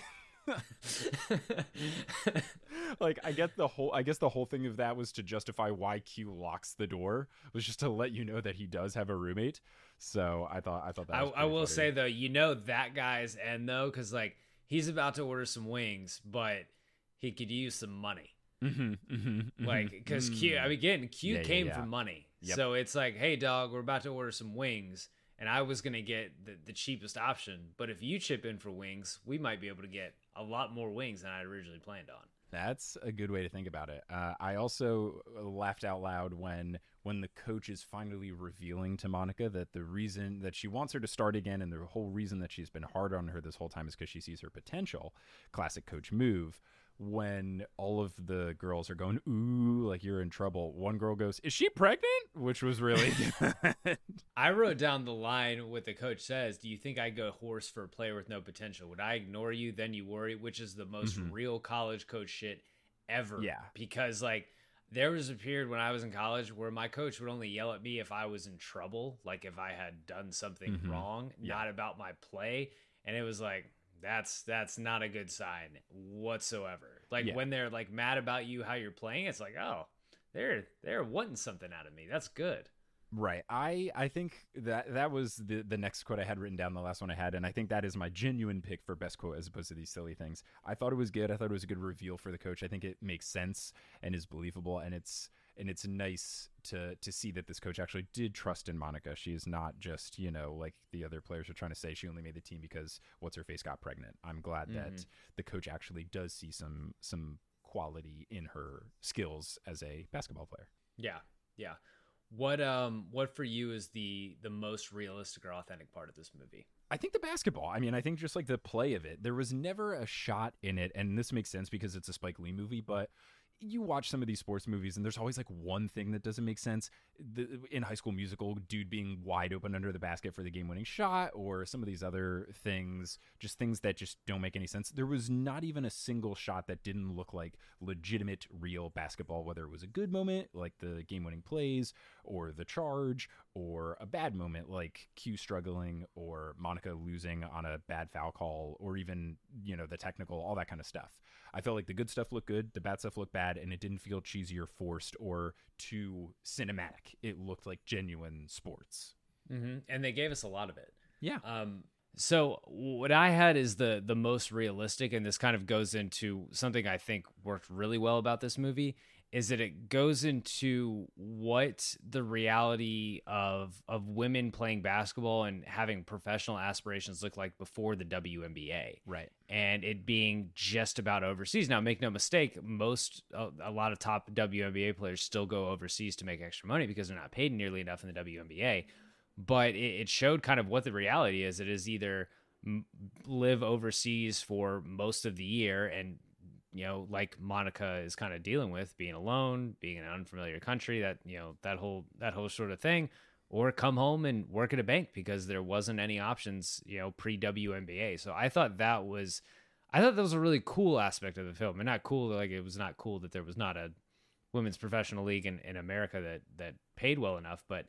Like, I guess the whole thing of that was to justify why Q locks the door, was just to let you know that he does have a roommate. So I thought that was I will say though, that guy's end though, because, like, he's about to order some wings, but he could use some money. Like, because Q came from money. Yep. So it's like, hey dog, we're about to order some wings, and I was gonna get the cheapest option, but if you chip in for wings, we might be able to get a lot more wings than I originally planned on. That's a good way to think about it. I also laughed out loud when when the coach is finally revealing to Monica that the reason that she wants her to start again and the whole reason that she's been hard on her this whole time is because she sees her potential. Classic coach move. When all of the girls are going, ooh, like you're in trouble, one girl goes, is she pregnant? Which was really good. I wrote down the line what the coach says. Do you think I'd go horse for a player with no potential? Would I ignore you, then you worry? Which is the most real college coach shit ever. Yeah. Because like there was a period when I was in college where my coach would only yell at me if I was in trouble, like if I had done something wrong, not about my play. And it was like, that's not a good sign whatsoever. Like when they're like mad about you, how you're playing, it's like, oh, they're wanting something out of me. That's good. Right. I think that was the next quote I had written down, the last one I had, and I think that is my genuine pick for best quote as opposed to these silly things. I thought it was good. I thought it was a good reveal for the coach. I think it makes sense and is believable, and it's nice to see that this coach actually did trust in Monica. She is not just, like the other players are trying to say she only made the team because what's-her-face got pregnant. I'm glad that the coach actually does see some quality in her skills as a basketball player. Yeah. Yeah. What for you is the most realistic or authentic part of this movie? I think the basketball. I mean, I think just like the play of it. There was never a shot in it, and this makes sense because it's a Spike Lee movie, but you watch some of these sports movies and there's always like one thing that doesn't make sense. In High School Musical, dude being wide open under the basket for the game-winning shot, or some of these other things, just things that just don't make any sense. There was not even a single shot that didn't look like legitimate, real basketball, whether it was a good moment like the game-winning plays, or the charge, or a bad moment like Q struggling, or Monica losing on a bad foul call, or even, the technical, all that kind of stuff. I felt like the good stuff looked good, the bad stuff looked bad, and it didn't feel cheesy or forced or too cinematic. It looked like genuine sports. And they gave us a lot of it. Yeah. So what I had is the most realistic, and this kind of goes into something I think worked really well about this movie, is that it goes into what the reality of women playing basketball and having professional aspirations look like before the WNBA. Right. And it being just about overseas. Now, make no mistake, a lot of top WNBA players still go overseas to make extra money because they're not paid nearly enough in the WNBA. But it showed kind of what the reality is. It is either live overseas for most of the year and, like Monica is kind of dealing with, being alone, being in an unfamiliar country, that whole sort of thing, or come home and work at a bank because there wasn't any options, pre WNBA. So I thought that was a really cool aspect of the film, and not cool like it was not cool that there was not a women's professional league in America that paid well enough, but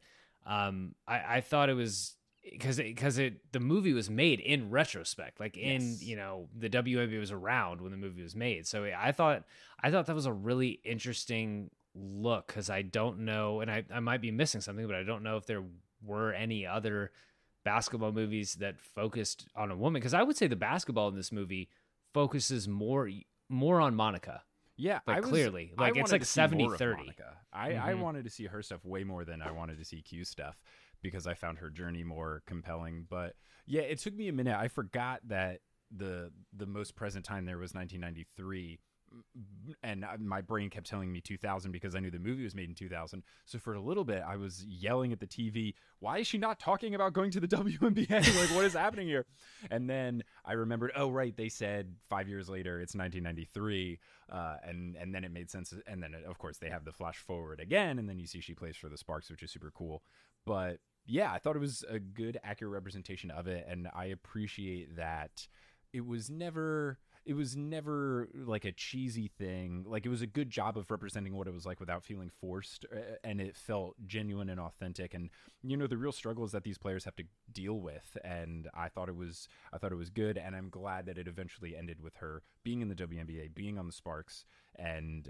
I thought it was. Because the movie was made in retrospect, like in the WNBA was around when the movie was made, so I thought that was a really interesting look, because I don't know, and I might be missing something, but I don't know if there were any other basketball movies that focused on a woman, because I would say the basketball in this movie focuses more on Monica. Yeah, clearly, like it's like 70-30. I wanted to see her stuff way more than I wanted to see Q stuff, because I found her journey more compelling. But yeah, it took me a minute. I forgot that the most present time there was 1993, and my brain kept telling me 2000 because I knew the movie was made in 2000. So for a little bit, I was yelling at the TV, why is she not talking about going to the WNBA? Like, what is happening here? And then I remembered, oh, right, they said 5 years later, it's 1993. And then it made sense. And then, of course, they have the flash forward again, and then you see she plays for the Sparks, which is super cool. But yeah, I thought it was a good, accurate representation of it, and I appreciate that it was never like a cheesy thing. Like, it was a good job of representing what it was like without feeling forced, and it felt genuine and authentic. And the real struggles that these players have to deal with, and I thought it was good, and I'm glad that it eventually ended with her being in the WNBA, being on the Sparks, and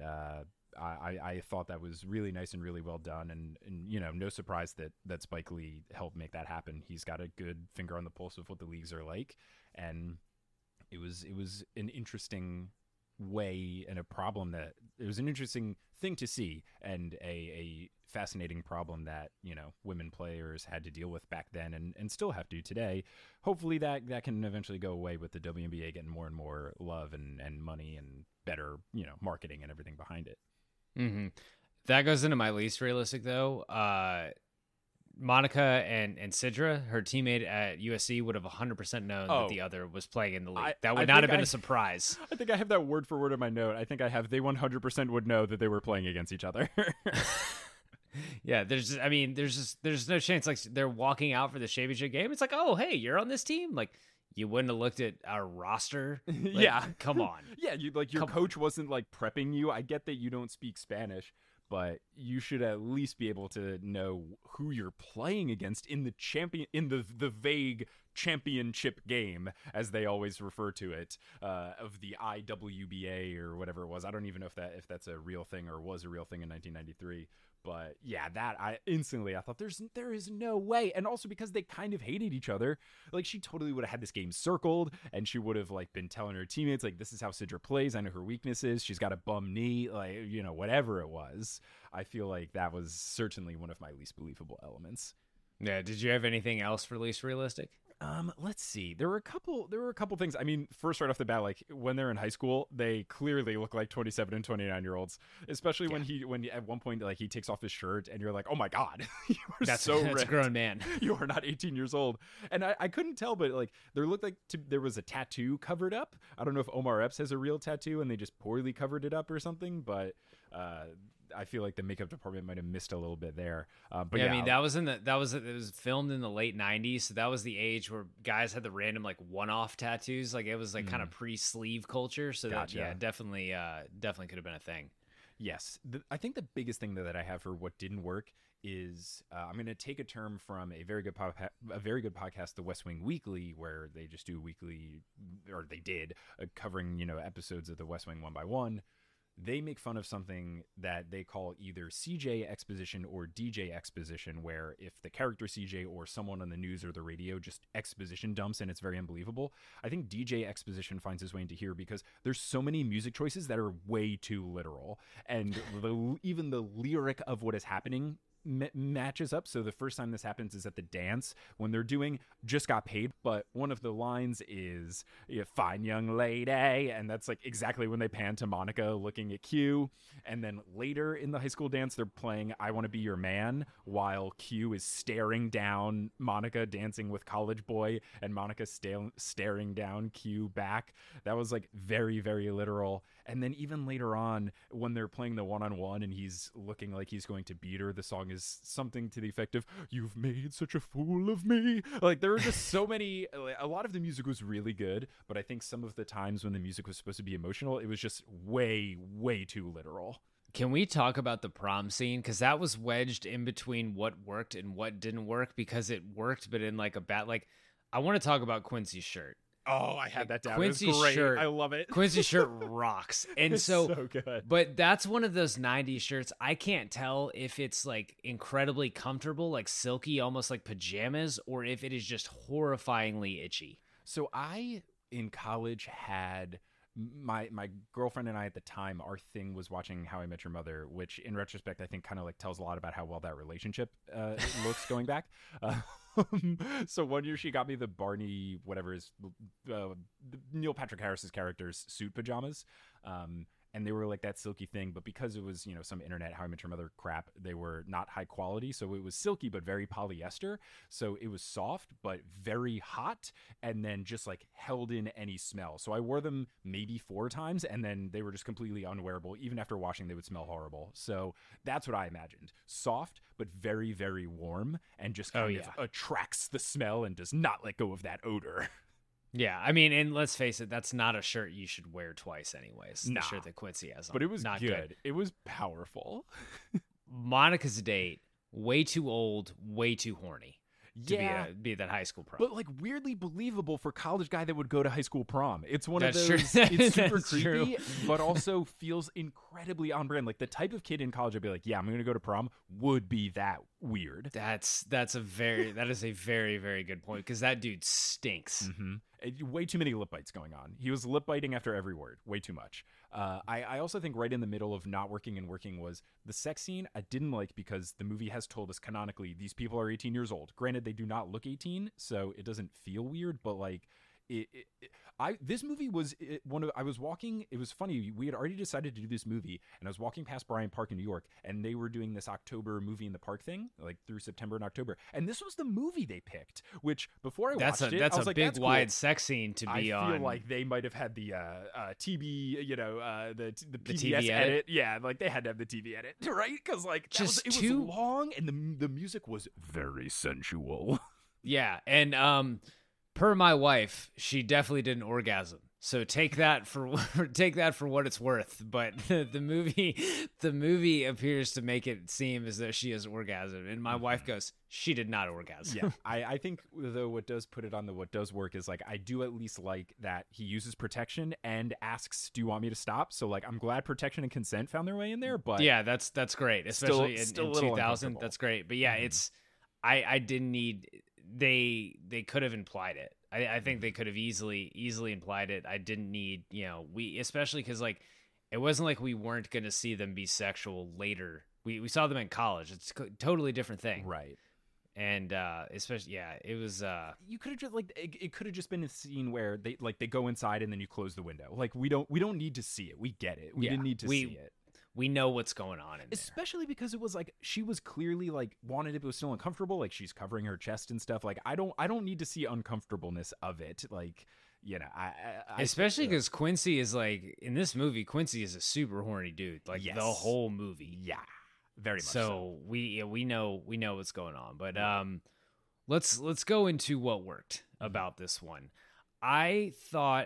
I thought that was really nice and really well done, and no surprise that Spike Lee helped make that happen. He's got a good finger on the pulse of what the leagues are like, and it was an interesting way, and it was an interesting thing to see, and a fascinating problem that women players had to deal with back then and still have to today. Hopefully that can eventually go away with the WNBA getting more and more love and money and better marketing and everything behind it. That goes into my least realistic though. Monica and Sidra, her teammate at USC, would have 100% known that the other was playing in the league. That would not have been a surprise. I think I have that word for word in my note. I think I have they 100% would know that they were playing against each other. Yeah, there's no chance like they're walking out for the championship game. It's like, oh, hey, you're on this team. Like, you wouldn't have looked at our roster. Like, yeah, come on. Yeah, you like your coach wasn't like prepping you. I get that you don't speak Spanish, but you should at least be able to know who you're playing against in the vague championship game, as they always refer to it, of the IWBA or whatever it was. I don't even know if that's a real thing or was a real thing in 1993. But yeah, that I thought there is no way. And also because they kind of hated each other, like she totally would have had this game circled and she would have like been telling her teammates like, this is how Sidra plays. I know her weaknesses. She's got a bum knee, like, you know, whatever it was. I feel like that was certainly one of my least believable elements. Yeah. Did you have anything else for least realistic? Let's see. There were a couple things. I mean, first right off the bat, like when they're in high school, they clearly look like 27 and 29-year-olds, especially when at one point, like he takes off his shirt and you're like, oh my God, you are that's a grown man. You are not 18 years old. And I couldn't tell, but like there looked like there was a tattoo covered up. I don't know if Omar Epps has a real tattoo and they just poorly covered it up or something, but, I feel like the makeup department might have missed a little bit there. But yeah, I mean, it was filmed in the late 90s. So that was the age where guys had the random like one-off tattoos. Like it was like kind of pre-sleeve culture. So gotcha. That, yeah, definitely could have been a thing. Yes. I think the biggest thing that I have for what didn't work is I'm going to take a term from a very good podcast, The West Wing Weekly, where they just do weekly, or they did, covering, you know, episodes of The West Wing one by one. They make fun of something that they call either CJ exposition or DJ exposition, where if the character CJ or someone on the news or the radio just exposition dumps and it's very unbelievable. I think DJ exposition finds his way into here because there's so many music choices that are way too literal, and even the lyric of what is happening matches up. So the first time this happens is at the dance when they're doing Just Got Paid, but one of the lines is fine young lady, and that's like exactly when they pan to Monica looking at Q. And then later in the high school dance they're playing I Want to Be Your Man while Q is staring down Monica dancing with College Boy and Monica staring down Q back. That was like very, very literal. And then even later on when they're playing the one-on-one and he's looking like he's going to beat her, the song is something to the effect of "You've made such a fool of me." Like there were just so many. A lot of the music was really good, but I think some of the times when the music was supposed to be emotional, it was just way, way too literal. Can we talk about the prom scene? Because that was wedged in between what worked and what didn't work, because it worked, but in like a bad, like, I want to talk about Quincy's shirt. Oh, I had that down. Quincy's great. shirt, I love it. Quincy's shirt rocks. And it's so good. But that's one of those 90s shirts. I can't tell if it's like incredibly comfortable, like silky, almost like pajamas, or if it is just horrifyingly itchy. So I, in college, had my girlfriend and I at the time, our thing was watching How I Met Your Mother, which in retrospect, I think kind of like tells a lot about how well that relationship looks going back. So one year she got me the Barney, whatever is Neil Patrick Harris's character's suit pajamas. And they were like that silky thing, but because it was, you know, some internet How I Met Your Mother crap, they were not high quality. So it was silky, but very polyester. So it was soft, but very hot, and then just like held in any smell. So I wore them maybe 4 times, and then they were just completely unwearable. Even after washing, they would smell horrible. So that's what I imagined. Soft, but very, very warm, and just kind of attracts the smell and does not let go of that odor. Yeah, I mean, and let's face it, that's not a shirt you should wear twice anyways. Nah. The shirt that Quincy has on. But it was not good. It was powerful. Monica's date, way too old, way too horny to be that high school prom. But like weirdly believable for a college guy that would go to high school prom. It's one That's of those, true. it's super That's creepy, true. but also feels incredibly on brand. Like the type of kid in college I'd be like, yeah, I'm going to go to prom would be that weird. That is a very, very good point, because that dude stinks. Mm-hmm. Way too many lip bites going on. He was lip biting after every word. Way too much. I also think right in the middle of not working and working was the sex scene. I didn't like because the movie has told us canonically these people are 18 years old. Granted, they do not look 18, so it doesn't feel weird, but like this movie was I was walking. It was funny. We had already decided to do this movie, and I was walking past Bryant Park in New York, and they were doing this October movie in the park thing, like through September and October. And this was the movie they picked. Which before I watched it, I was like, big that's wide cool. sex scene to be on. I feel like they might have had the TB, the PBS TV edit. Yeah, like they had to have the TV edit, right? Because like it was long, and the music was very sensual. Yeah, and per my wife, she definitely did an orgasm. So take that for what it's worth. But the movie appears to make it seem as though she has orgasm, and my wife goes, she did not orgasm. Yeah, I think though what does put it on what does work is like I do at least like that he uses protection and asks, "Do you want me to stop?" So like I'm glad protection and consent found their way in there. But yeah, that's great, especially in 2000. That's great. But yeah, it's I didn't need. They could have implied it. I think they could have easily implied it. I didn't need, especially because like it wasn't like we weren't going to see them be sexual later. We saw them in college. It's a totally different thing, right? And especially, yeah, it was. You could have just like it could have just been a scene where they go inside and then you close the window. Like we don't need to see it. We get it. We didn't need to see it. We know what's going on in there. Especially because it was like she was clearly like wanted it, but was still uncomfortable. Like she's covering her chest and stuff. Like I don't need to see uncomfortableness of it. Like especially because Quincy is like in this movie. Quincy is a super horny dude. Like the whole movie. Yeah, very much. So we know what's going on. But let's go into what worked about this one. I thought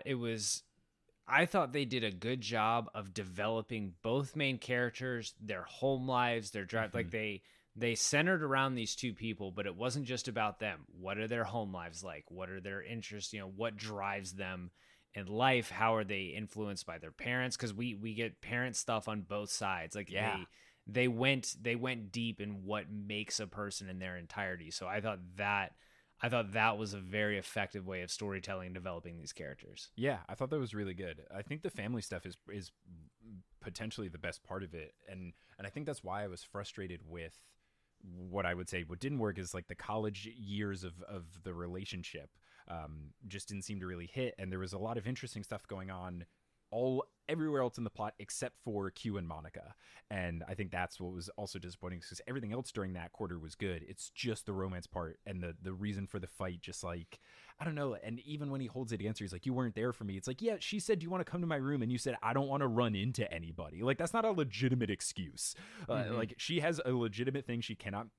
they did a good job of developing both main characters, their home lives, their drive. Like they centered around these two people, but it wasn't just about them. What are their home lives like? What are their interests? What drives them in life? How are they influenced by their parents? Because we get parent stuff on both sides. Like they went deep in what makes a person in their entirety. So I thought that was a very effective way of storytelling and developing these characters. Yeah, I thought that was really good. I think the family stuff is potentially the best part of it. And I think that's why I was frustrated with what I would say what didn't work is like the college years of the relationship just didn't seem to really hit. And there was a lot of interesting stuff going on everywhere else in the plot except for Q and Monica. And I think that's what was also disappointing because everything else during that quarter was good. It's just the romance part and the reason for the fight, just like, I don't know. And even when he holds it against her, he's like, you weren't there for me. It's like, yeah, she said, do you want to come to my room? And you said, I don't want to run into anybody. Like, that's not a legitimate excuse. Like, she has a legitimate thing. She cannot,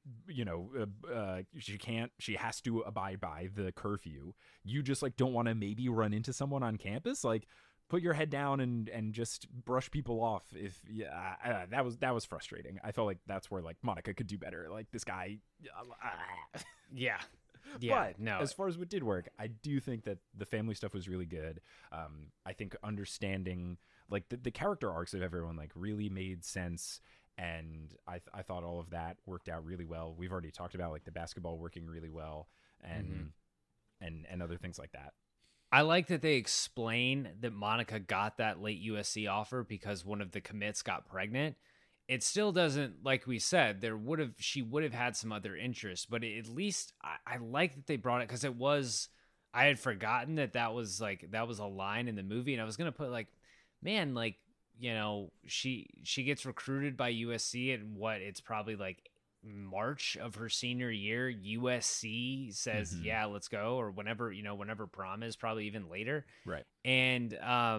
she has to abide by the curfew. You just like don't want to maybe run into someone on campus. Like, put your head down and just brush people off. That was frustrating. I felt like that's where like Monica could do better. Like this guy. Yeah. But no. As far as what did work, I do think that the family stuff was really good. I think understanding like the character arcs of everyone like really made sense. And I thought all of that worked out really well. We've already talked about like the basketball working really well and other things like that. I like that they explain that Monica got that late USC offer because one of the commits got pregnant. It still doesn't, like we said, she would have had some other interest, but at least I like that they brought it because I had forgotten that was a line in the movie, and I was gonna put like, man, like she gets recruited by USC and it's probably like March of her senior year. USC says, yeah, let's go, or whenever prom is, probably even later. Right. And,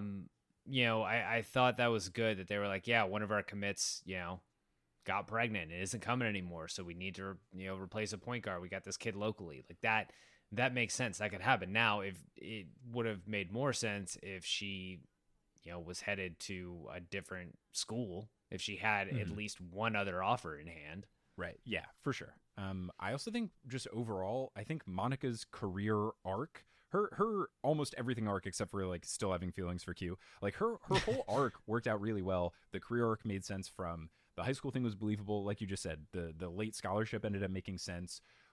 I thought that was good that they were like, yeah, one of our commits, got pregnant. It isn't coming anymore. So we need to, replace a point guard. We got this kid locally like that makes sense. That could happen. Now, if it would have made more sense if she, was headed to a different school, if she had at least one other offer in hand. Right. Yeah, for sure. I also think just overall, I think Monica's career arc, her almost everything arc except for like still having feelings for Q, like her whole arc worked out really well. The career arc made sense. From the high school thing was believable. Like you just said, the late scholarship ended up making sense.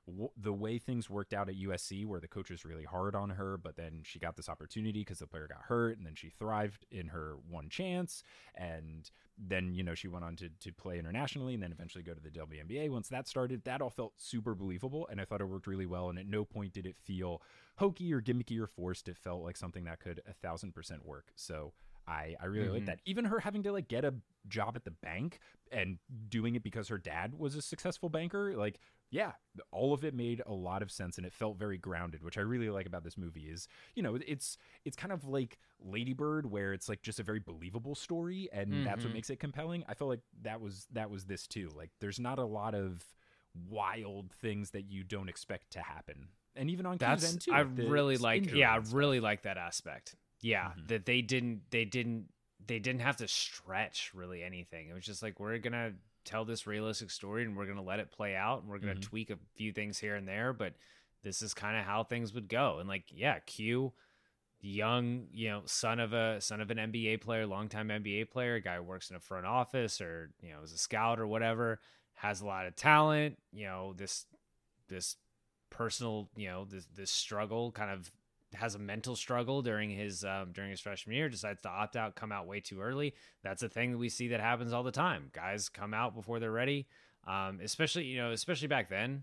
the way things worked out at USC, where the coach was really hard on her, but then she got this opportunity because the player got hurt, and then she thrived in her one chance, and then she went on to play internationally, and then eventually go to the WNBA. Once that started, that all felt super believable, and I thought it worked really well, and at no point did it feel hokey or gimmicky or forced. It felt like something that could 1,000% work. So I really like that. Even her having to get a job at the bank and doing it because her dad was a successful banker, yeah, all of it made a lot of sense, and it felt very grounded, which I really like about this movie. Is it's kind of like Lady Bird, where it's just a very believable story, and that's what makes it compelling. I felt like that was this too. There's not a lot of wild things that you don't expect to happen, and even on Q's end too. I really like that aspect. Yeah, that they didn't have to stretch really anything. It was just we're gonna tell this realistic story, and we're going to let it play out, and we're going to tweak a few things here and there, but this is kind of how things would go. And Q, young, son of an NBA player, longtime NBA player, a guy who works in a front office or, is a scout or whatever, has a lot of talent, this personal, this struggle, kind of has a mental struggle during his freshman year, decides to opt out, come out way too early. That's a thing that we see that happens all the time. Guys come out before they're ready. Especially back then,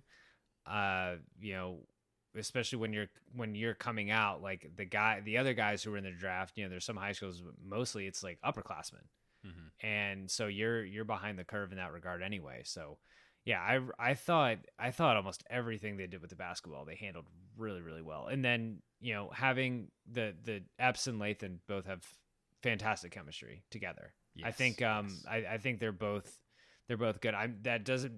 especially when you're coming out, the other guys who were in the draft, there's some high schools, but mostly it's upperclassmen. And so you're behind the curve in that regard anyway. So yeah, I thought almost everything they did with the basketball, they handled really, really well. And then, having the Epps and Lathan both have fantastic chemistry together. Yes, I think, I think they're both good. That doesn't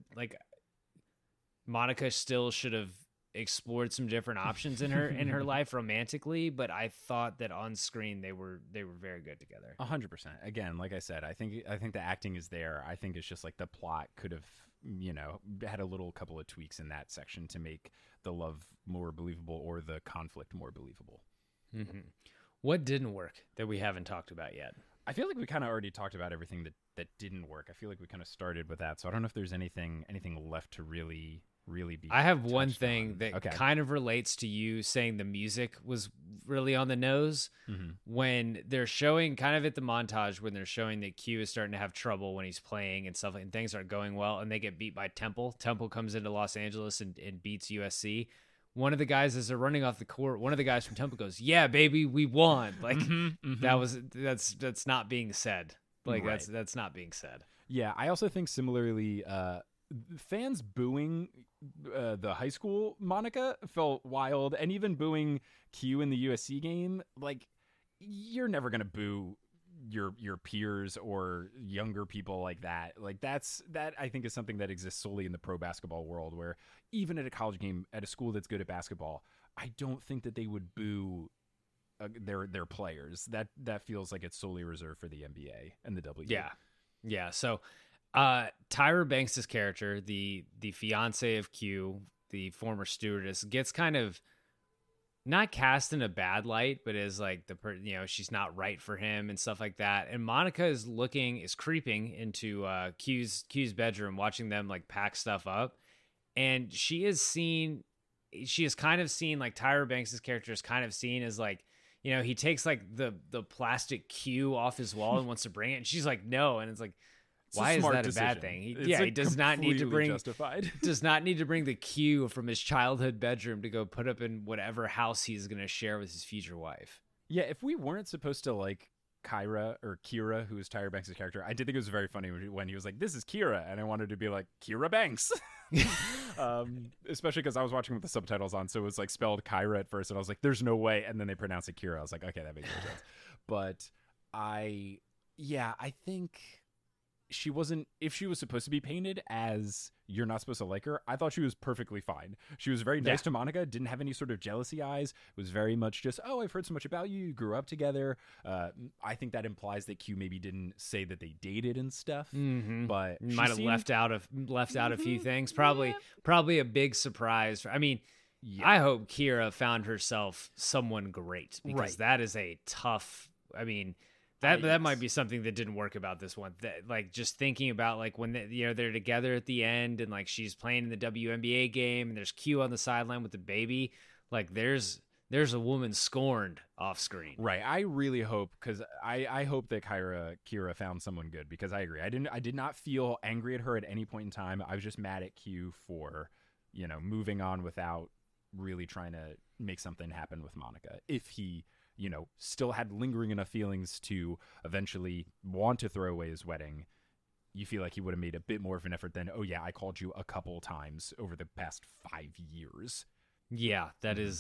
Monica still should have explored some different options in her life romantically, but I thought that on screen they were very good together. 100%. Again, like I said, I think the acting is there. I think it's just the plot could have had a couple of tweaks in that section to make the love more believable or the conflict more believable. What didn't work that we haven't talked about yet? I feel like we kind of already talked about everything that didn't work. I feel like we kind of started with that, so I don't know if there's anything left to really be. I have one thing that kind of relates to you saying the music was really on the nose. When they're showing kind of at the montage, when they're showing that Q is starting to have trouble when he's playing and stuff, and things aren't going well, and they get beat by Temple. Temple comes into Los Angeles and beats USC. One of the guys, as they're running off the court, one of the guys from Temple goes, "Yeah, baby, we won!" That's not being said. Right. That's not being said. Yeah, I also think similarly, fans booing the high school Monica felt wild, and even booing Q in the USC game, you're never gonna boo your peers or younger people like that. That I think is something that exists solely in the pro basketball world, where even at a college game at a school that's good at basketball, I don't think that they would boo their players. That feels like it's solely reserved for the NBA and the W. Yeah. So Tyra Banks' character, the fiance of Q, the former stewardess, gets kind of not cast in a bad light, but is she's not right for him and stuff like that. And Monica is creeping into Q's bedroom, watching them pack stuff up, and she is kind of seen Tyra Banks' character is kind of seen as he takes the plastic Q off his wall and wants to bring it, and she's like, no, and it's why is that a bad thing? He does not need to bring the Q from his childhood bedroom to go put up in whatever house he's going to share with his future wife. Yeah, if we weren't supposed to like Kira, who is Tyra Banks' character, I did think it was very funny when he was like, "This is Kira," and I wanted to be like, Kira Banks. Especially because I was watching with the subtitles on, so it was spelled Kyra at first, and I was like, "There's no way," and then they pronounced it Kira. I was like, "Okay, that makes more sense." But I think she wasn't, if she was supposed to be painted as you're not supposed to like her, I thought she was perfectly fine. She was very nice to Monica, didn't have any sort of jealousy eyes, was very much just, oh, I've heard so much about you, grew up together. I think that implies that Q maybe didn't say that they dated and stuff, but might have left out a few things. Probably a big surprise. I hope Kira found herself someone great, because that is a tough, That might be something that didn't work about this one. That, like, just thinking about like when they're together at the end and like she's playing in the WNBA game and there's Q on the sideline with the baby. Like there's a woman scorned off screen. Right. I really hope, because I hope that Kira found someone good, because I agree. I did not feel angry at her at any point in time. I was just mad at Q for, moving on without really trying to make something happen with Monica. If he, still had lingering enough feelings to eventually want to throw away his wedding, you feel like he would have made a bit more of an effort than, oh yeah, I called you a couple times over the past 5 years. Yeah, that is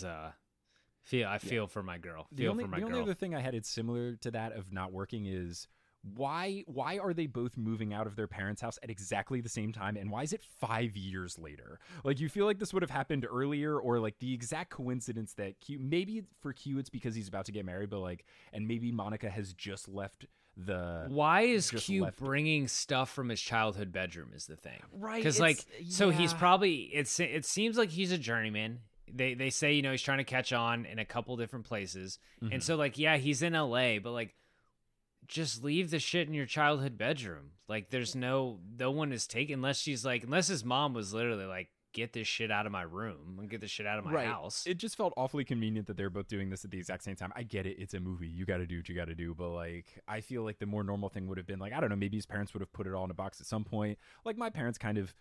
I feel for my girl. The only other thing I had it's similar to that of not working is why are they both moving out of their parents' house at exactly the same time, and why is it 5 years later? Like, you feel like this would have happened earlier, or like the exact coincidence that Q, maybe for Q it's because he's about to get married, but like, and maybe Monica has just left why is Q bringing stuff from his childhood bedroom is the thing, right? Because so he's probably it seems like he's a journeyman. They say he's trying to catch on in a couple different places, and so like he's in LA, but like just leave the shit in your childhood bedroom. Like there's no one is taking unless his mom was literally like, get this shit out of my room and get this shit out of my house. It just felt awfully convenient that they're both doing this at the exact same time. I get it. It's a movie. You got to do what you got to do. But like, I feel like the more normal thing would have been like, I don't know, maybe his parents would have put it all in a box at some point. Like my parents kind of,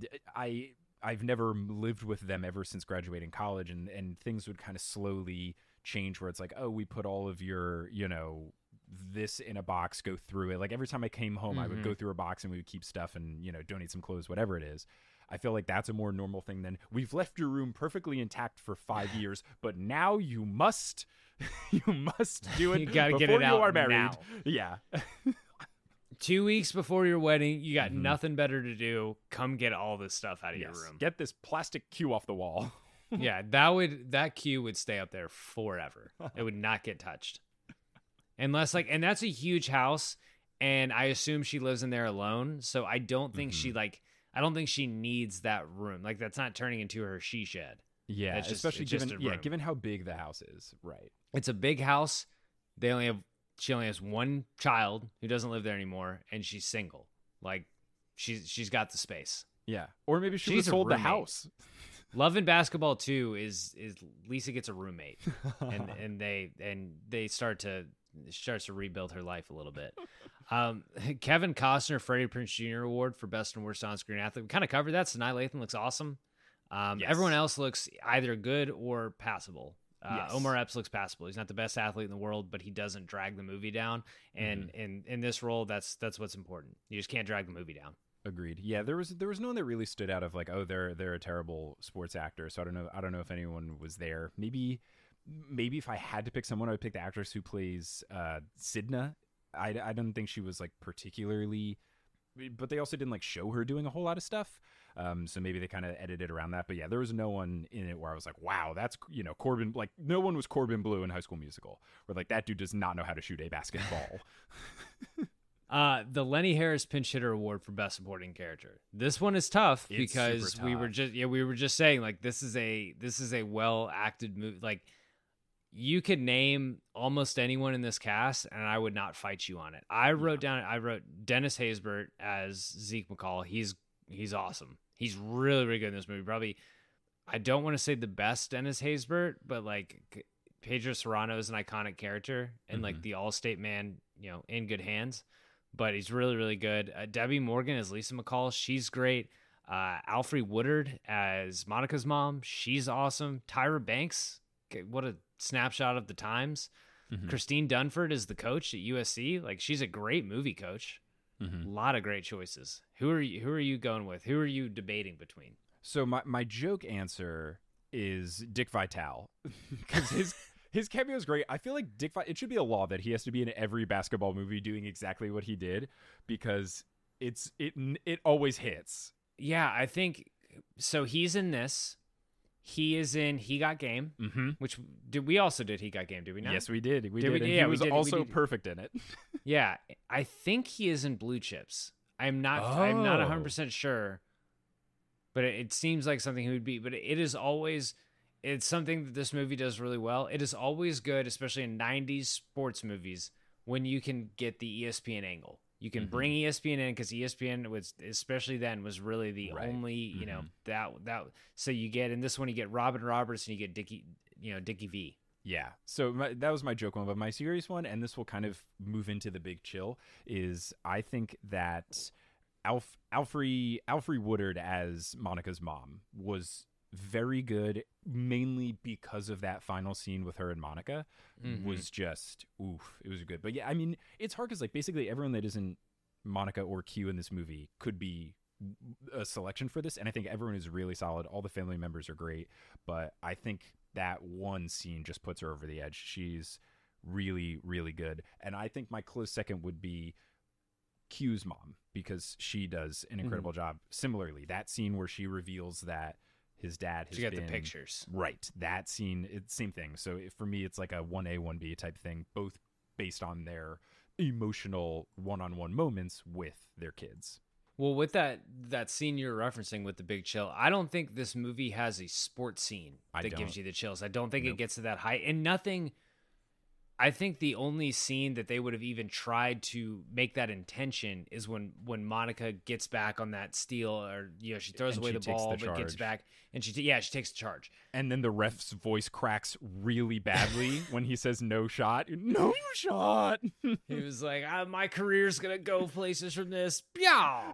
I've never lived with them ever since graduating college, and things would kind of slowly change where it's like, oh, we put all of your, this in a box, go through it. Like every time I came home, I would go through a box and we would keep stuff and, donate some clothes, wwhatever it is. I feel like that's a more normal thing than we've left your room perfectly intact for 5 years, but now you must do it. You gotta before get it out you are married. now. Yeah. 2 weeks before your wedding, you got nothing better to do. Come get all this stuff out of your room. Get this plastic Q off the wall. Yeah, that Q would stay up there forever. It would not get touched. Unless and that's a huge house, and I assume she lives in there alone, so I don't think I don't think she needs that room. Like that's not turning into her she shed. Yeah, especially given how big the house is. Right. It's a big house. She only has one child who doesn't live there anymore, and she's single. Like she's got the space. Yeah. Or maybe she sold the house. Love and Basketball 2 is Lisa gets a roommate, and they starts to rebuild her life a little bit. Kevin Costner Freddie Prinze Jr. Award for Best and Worst On-Screen Athlete. We kind of covered that. Sanaa Lathan looks awesome. Yes. Everyone else looks either good or passable. Yes. Omar Epps looks passable. He's not the best athlete in the world, but he doesn't drag the movie down. And in this role, that's what's important. You just can't drag the movie down. Agreed. Yeah, there was no one that really stood out of like, oh, they're a terrible sports actor. So I don't know if anyone was there. Maybe if I had to pick someone, I would pick the actress who plays Sidna. I don't think she was like particularly, but they also didn't like show her doing a whole lot of stuff. So maybe they kind of edited around that. But yeah, there was no one in it where I was like, wow, that's Corbin. Like no one was Corbin Bleu in High School Musical, where like that dude does not know how to shoot a basketball. The Lenny Harris Pinch Hitter Award for Best Supporting Character. This one is tough because tough. we were just saying like this is a well acted movie. Like you could name almost anyone in this cast, and I would not fight you on it. I wrote Dennis Haysbert as Zeke McCall. He's awesome. He's really, really good in this movie. Probably, I don't want to say the best Dennis Haysbert, but like Pedro Serrano is an iconic character and like the All-State man, in good hands. But he's really, really good. Debbie Morgan as Lisa McCall. She's great. Alfre Woodard as Monica's mom. She's awesome. Tyra Banks. What a snapshot of the times. Christine Dunford is the coach at USC. Like she's a great movie coach. A lot of great choices. Who are you going with? Who are you debating between? So my joke answer is Dick Vitale because his cameo is great. I feel like it should be a law that he has to be in every basketball movie doing exactly what he did because it always hits. Yeah, I think so. He's in this. He is in He Got Game, which we also did He Got Game, did we not? Yes, we did. We did. He was also perfect in it. Yeah, I think he is in Blue Chips. I'm not 100% sure, but it seems like something he would be. But it's something that this movie does really well. It is always good, especially in 90s sports movies, when you can get the ESPN angle. You can bring ESPN in because ESPN was, especially then, was really the only, you know, that so you get in this one, you get Robin Roberts and you get Dickie V. Yeah. So that was my joke one, but my serious one, and this will kind of move into the big chill, is I think that Alfre Woodard as Monica's mom was very good, mainly because of that final scene with her and Monica was just, oof, it was good. But yeah, I mean, it's hard because like basically everyone that isn't Monica or Q in this movie could be a selection for this, and I think everyone is really solid. All the family members are great, but I think that one scene just puts her over the edge. She's really, really good. And I think my close second would be Q's mom, because she does an incredible job. Similarly, that scene where she reveals that his dad has been... the pictures. Right. That scene, it's same thing. So for me, it's like a 1A, 1B type thing, both based on their emotional one-on-one moments with their kids. Well, with that scene you're referencing with the big chill, I don't think this movie has a sports scene that gives you the chills. I don't think it gets to that height. And nothing... I think the only scene that they would have even tried to make that intention is when Monica gets back on that steal, or she throws away the ball but gets back, and she takes the charge. And then the ref's voice cracks really badly when he says no shot. No shot. He was like, my career's gonna go places from this. Yeah.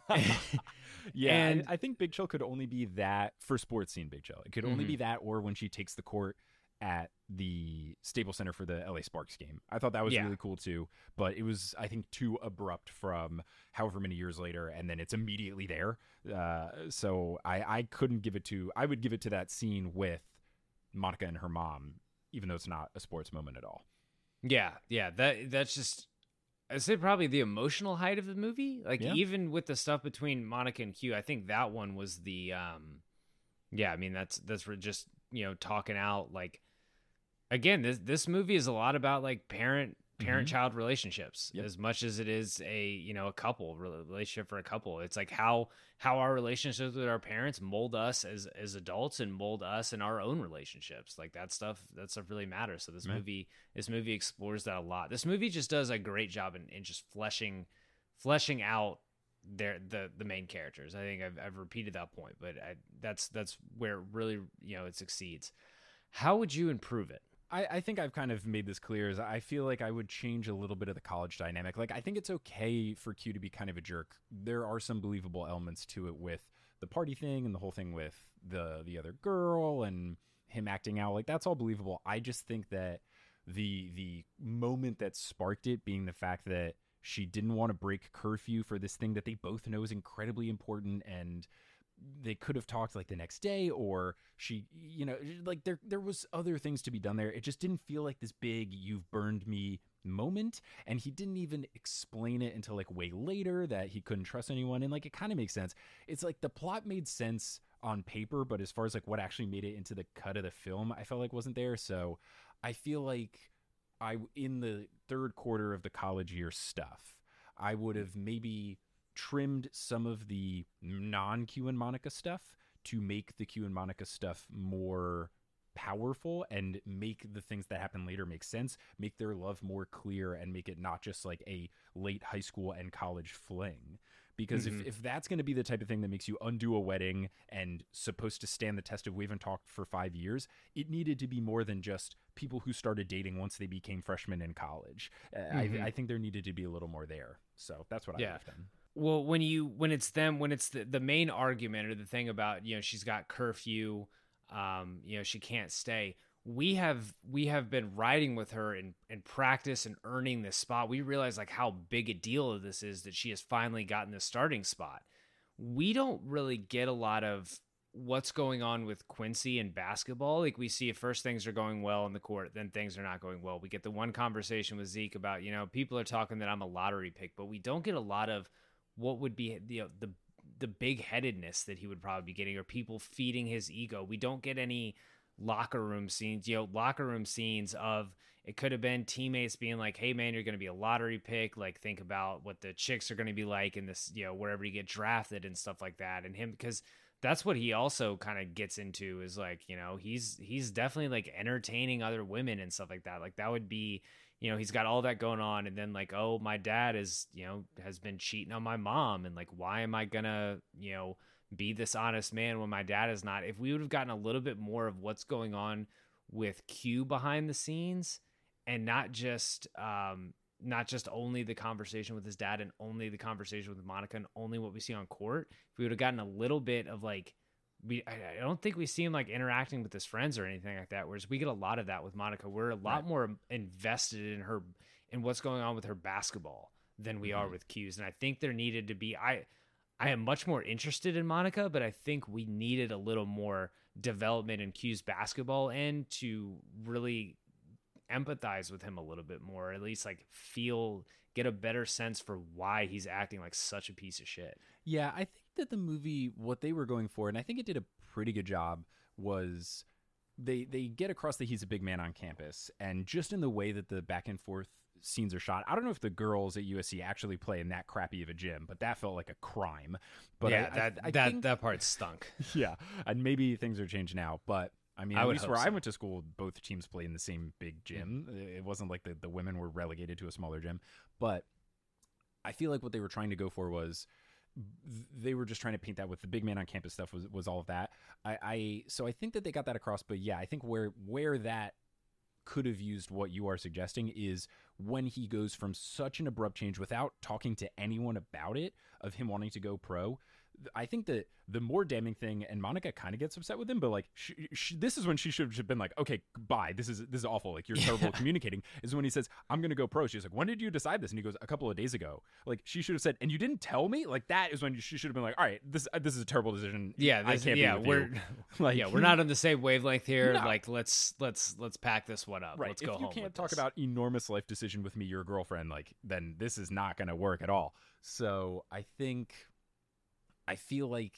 Yeah, and I think Big Chill could only be that for sports scene. Big Chill. It could only be that, or when she takes the court at the Staples Center for the LA Sparks game. I thought that was really cool too, but it was, I think, too abrupt from however many years later, and then it's immediately there. So I couldn't give it to, I would give it to that scene with Monica and her mom, even though it's not a sports moment at all. Yeah, that's just, I'd say probably the emotional height of the movie. Like even with the stuff between Monica and Q, I think that one was the, I mean, that's just, talking out, like, again, this movie is a lot about like parent-child relationships as much as it is a couple relationship for a couple. It's like how our relationships with our parents mold us as adults and mold us in our own relationships. Like that stuff really matters. So this movie explores that a lot. This movie just does a great job in just fleshing out the main characters. I think I've repeated that point, but that's where really it succeeds. How would you improve it? I think I've kind of made this clear. Is I feel like I would change a little bit of the college dynamic. Like I think it's okay for Q to be kind of a jerk. There are some believable elements to it with the party thing and the whole thing with the other girl and him acting out. Like that's all believable. I just think that the moment that sparked it being the fact that she didn't want to break curfew for this thing that they both know is incredibly important, and they could have talked like the next day, or she, like there was other things to be done there. It just didn't feel like this big "you've burned me" moment, and he didn't even explain it until like way later that he couldn't trust anyone. And like it kind of makes sense. It's like the plot made sense on paper, but as far as like what actually made it into the cut of the film, I felt like wasn't there. So I feel like in the third quarter of the college year stuff, I would have maybe trimmed some of the non-Q and Monica stuff to make the Q and Monica stuff more powerful and make the things that happen later make sense, make their love more clear, and make it not just like a late high school and college fling. Because if that's going to be the type of thing that makes you undo a wedding and supposed to stand the test of we haven't talked for 5 years, it needed to be more than just people who started dating once they became freshmen in college. I think there needed to be a little more there. So that's what I would have done. Well, when it's the main argument or the thing about, she's got curfew, she can't stay. We have been riding with her in practice and earning this spot. We realize like how big a deal this is that she has finally gotten the starting spot. We don't really get a lot of what's going on with Quincy in basketball. Like we see at first things are going well in the court, then things are not going well. We get the one conversation with Zeke about, people are talking that I'm a lottery pick, but we don't get a lot of what would be the big-headedness that he would probably be getting, or people feeding his ego. We don't get any locker room scenes of, it could have been teammates being like, hey man, you're going to be a lottery pick. Like think about what the chicks are going to be like in this, wherever you get drafted and stuff like that. And him, because that's what he also kind of gets into is like, he's definitely like entertaining other women and stuff like that. Like that would be, he's got all that going on, and then like, oh, my dad is, has been cheating on my mom, and like, why am I gonna, be this honest man when my dad is not? If we would have gotten a little bit more of what's going on with Q behind the scenes, and not just only the conversation with his dad and only the conversation with Monica and only what we see on court, if we would have gotten a little bit of like, I don't think we see him like interacting with his friends or anything like that. Whereas we get a lot of that with Monica. We're a lot more invested in what's going on with her basketball than we are with Q's. And I think there needed to be, I am much more interested in Monica, but I think we needed a little more development in Q's basketball and to really empathize with him a little bit more, or at least like get a better sense for why he's acting like such a piece of shit. Yeah, I think that the movie, what they were going for, and I think it did a pretty good job, was they get across that he's a big man on campus, and just in the way that the back and forth scenes are shot. I don't know if the girls at USC actually play in that crappy of a gym, but that felt like a crime. But yeah, I think that part stunk. Yeah, and maybe things are changed now, but I mean, at least where I went to school, both teams played in the same big gym. It wasn't like the women were relegated to a smaller gym. But I feel like what they were trying to go for was they were just trying to paint that with the big man on campus stuff was all of that. So I think that they got that across. But yeah, I think where that could have used what you are suggesting is when he goes from such an abrupt change without talking to anyone about it, of him wanting to go pro. I think that the more damning thing, and Monica kind of gets upset with him, but like this is when she should have been like, okay, bye. This is awful. Like, you're terrible at communicating. Is when he says, I'm going to go pro. She's like, when did you decide this? And he goes, a couple of days ago. Like, she should have said, and you didn't tell me. Like, that is when she should have been like, all right, this is a terrible decision. Yeah, I can't be with we're you. Like, we're not on the same wavelength here. No. Like, let's pack this one up. Right. Let's go home. If you can't talk this. about enormous life decision with me, your girlfriend, like, then this is not going to work at all. So I feel like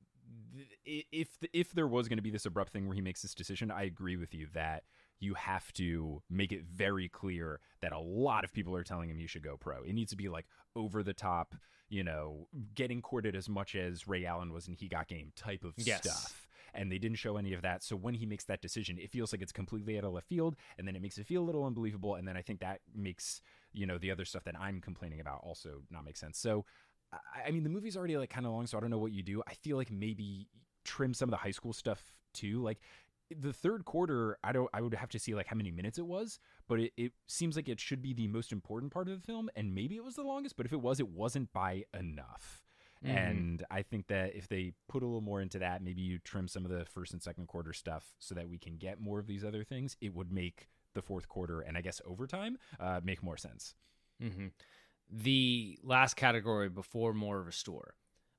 if there was going to be this abrupt thing where he makes this decision, I agree with you that you have to make it very clear that a lot of people are telling him you should go pro. It needs to be like over the top, getting courted as much as Ray Allen was in He Got Game type of stuff. And they didn't show any of that. So when he makes that decision, it feels like it's completely out of left field, and then it makes it feel a little unbelievable. And then I think that makes, the other stuff that I'm complaining about also not make sense. So I mean, the movie's already like kind of long, so I don't know what you do. I feel like maybe trim some of the high school stuff too. Like the third quarter, I would have to see like how many minutes it was, but it seems like it should be the most important part of the film, and maybe it was the longest, but if it wasn't by enough. Mm-hmm. And I think that if they put a little more into that, maybe you trim some of the first and second quarter stuff so that we can get more of these other things, it would make the fourth quarter and I guess overtime make more sense. Mm-hmm. The last category before More Restore.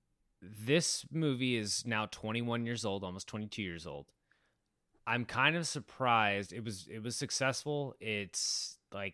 This movie is now 21 years old, almost 22 years old. I'm kind of surprised. It was successful. This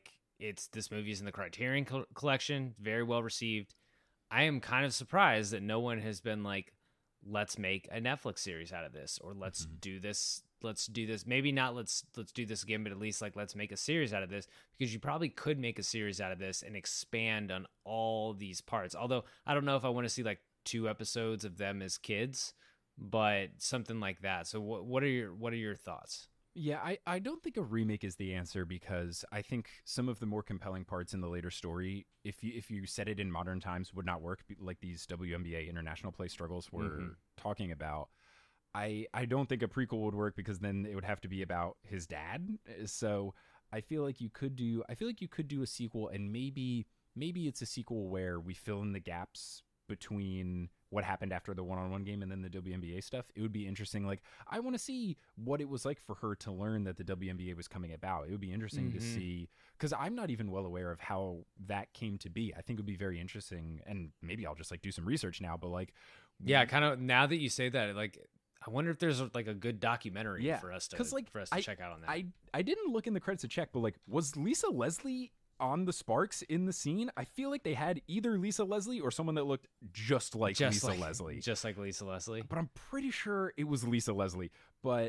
movie is in the Criterion collection, very well received. I am kind of surprised that no one has been like, let's make a Netflix series out of this, or let's do this. Let's do this. Maybe not let's do this again, but at least like let's make a series out of this, because you probably could make a series out of this and expand on all these parts. Although I don't know if I want to see like 2 episodes of them as kids, but something like that. So what are your thoughts? Yeah, I don't think a remake is the answer, because I think some of the more compelling parts in the later story, if you set it in modern times, would not work, like these WNBA international play struggles we're talking about. I don't think a prequel would work, because then it would have to be about his dad. So I feel like you could do a sequel, and maybe it's a sequel where we fill in the gaps between what happened after the one-on-one game and then the WNBA stuff. It would be interesting. Like, I want to see what it was like for her to learn that the WNBA was coming about. It would be interesting to see, because I'm not even well aware of how that came to be. I think it would be very interesting, and maybe I'll just like do some research now, but like, yeah, kind of now that you say that, like, I wonder if there's like a good documentary for us to check out on that. I didn't look in the credits to check, but like, was Lisa Leslie on the Sparks in the scene? I feel like they had either Lisa Leslie or someone that looked just like Lisa Leslie. Just like Lisa Leslie. But I'm pretty sure it was Lisa Leslie. But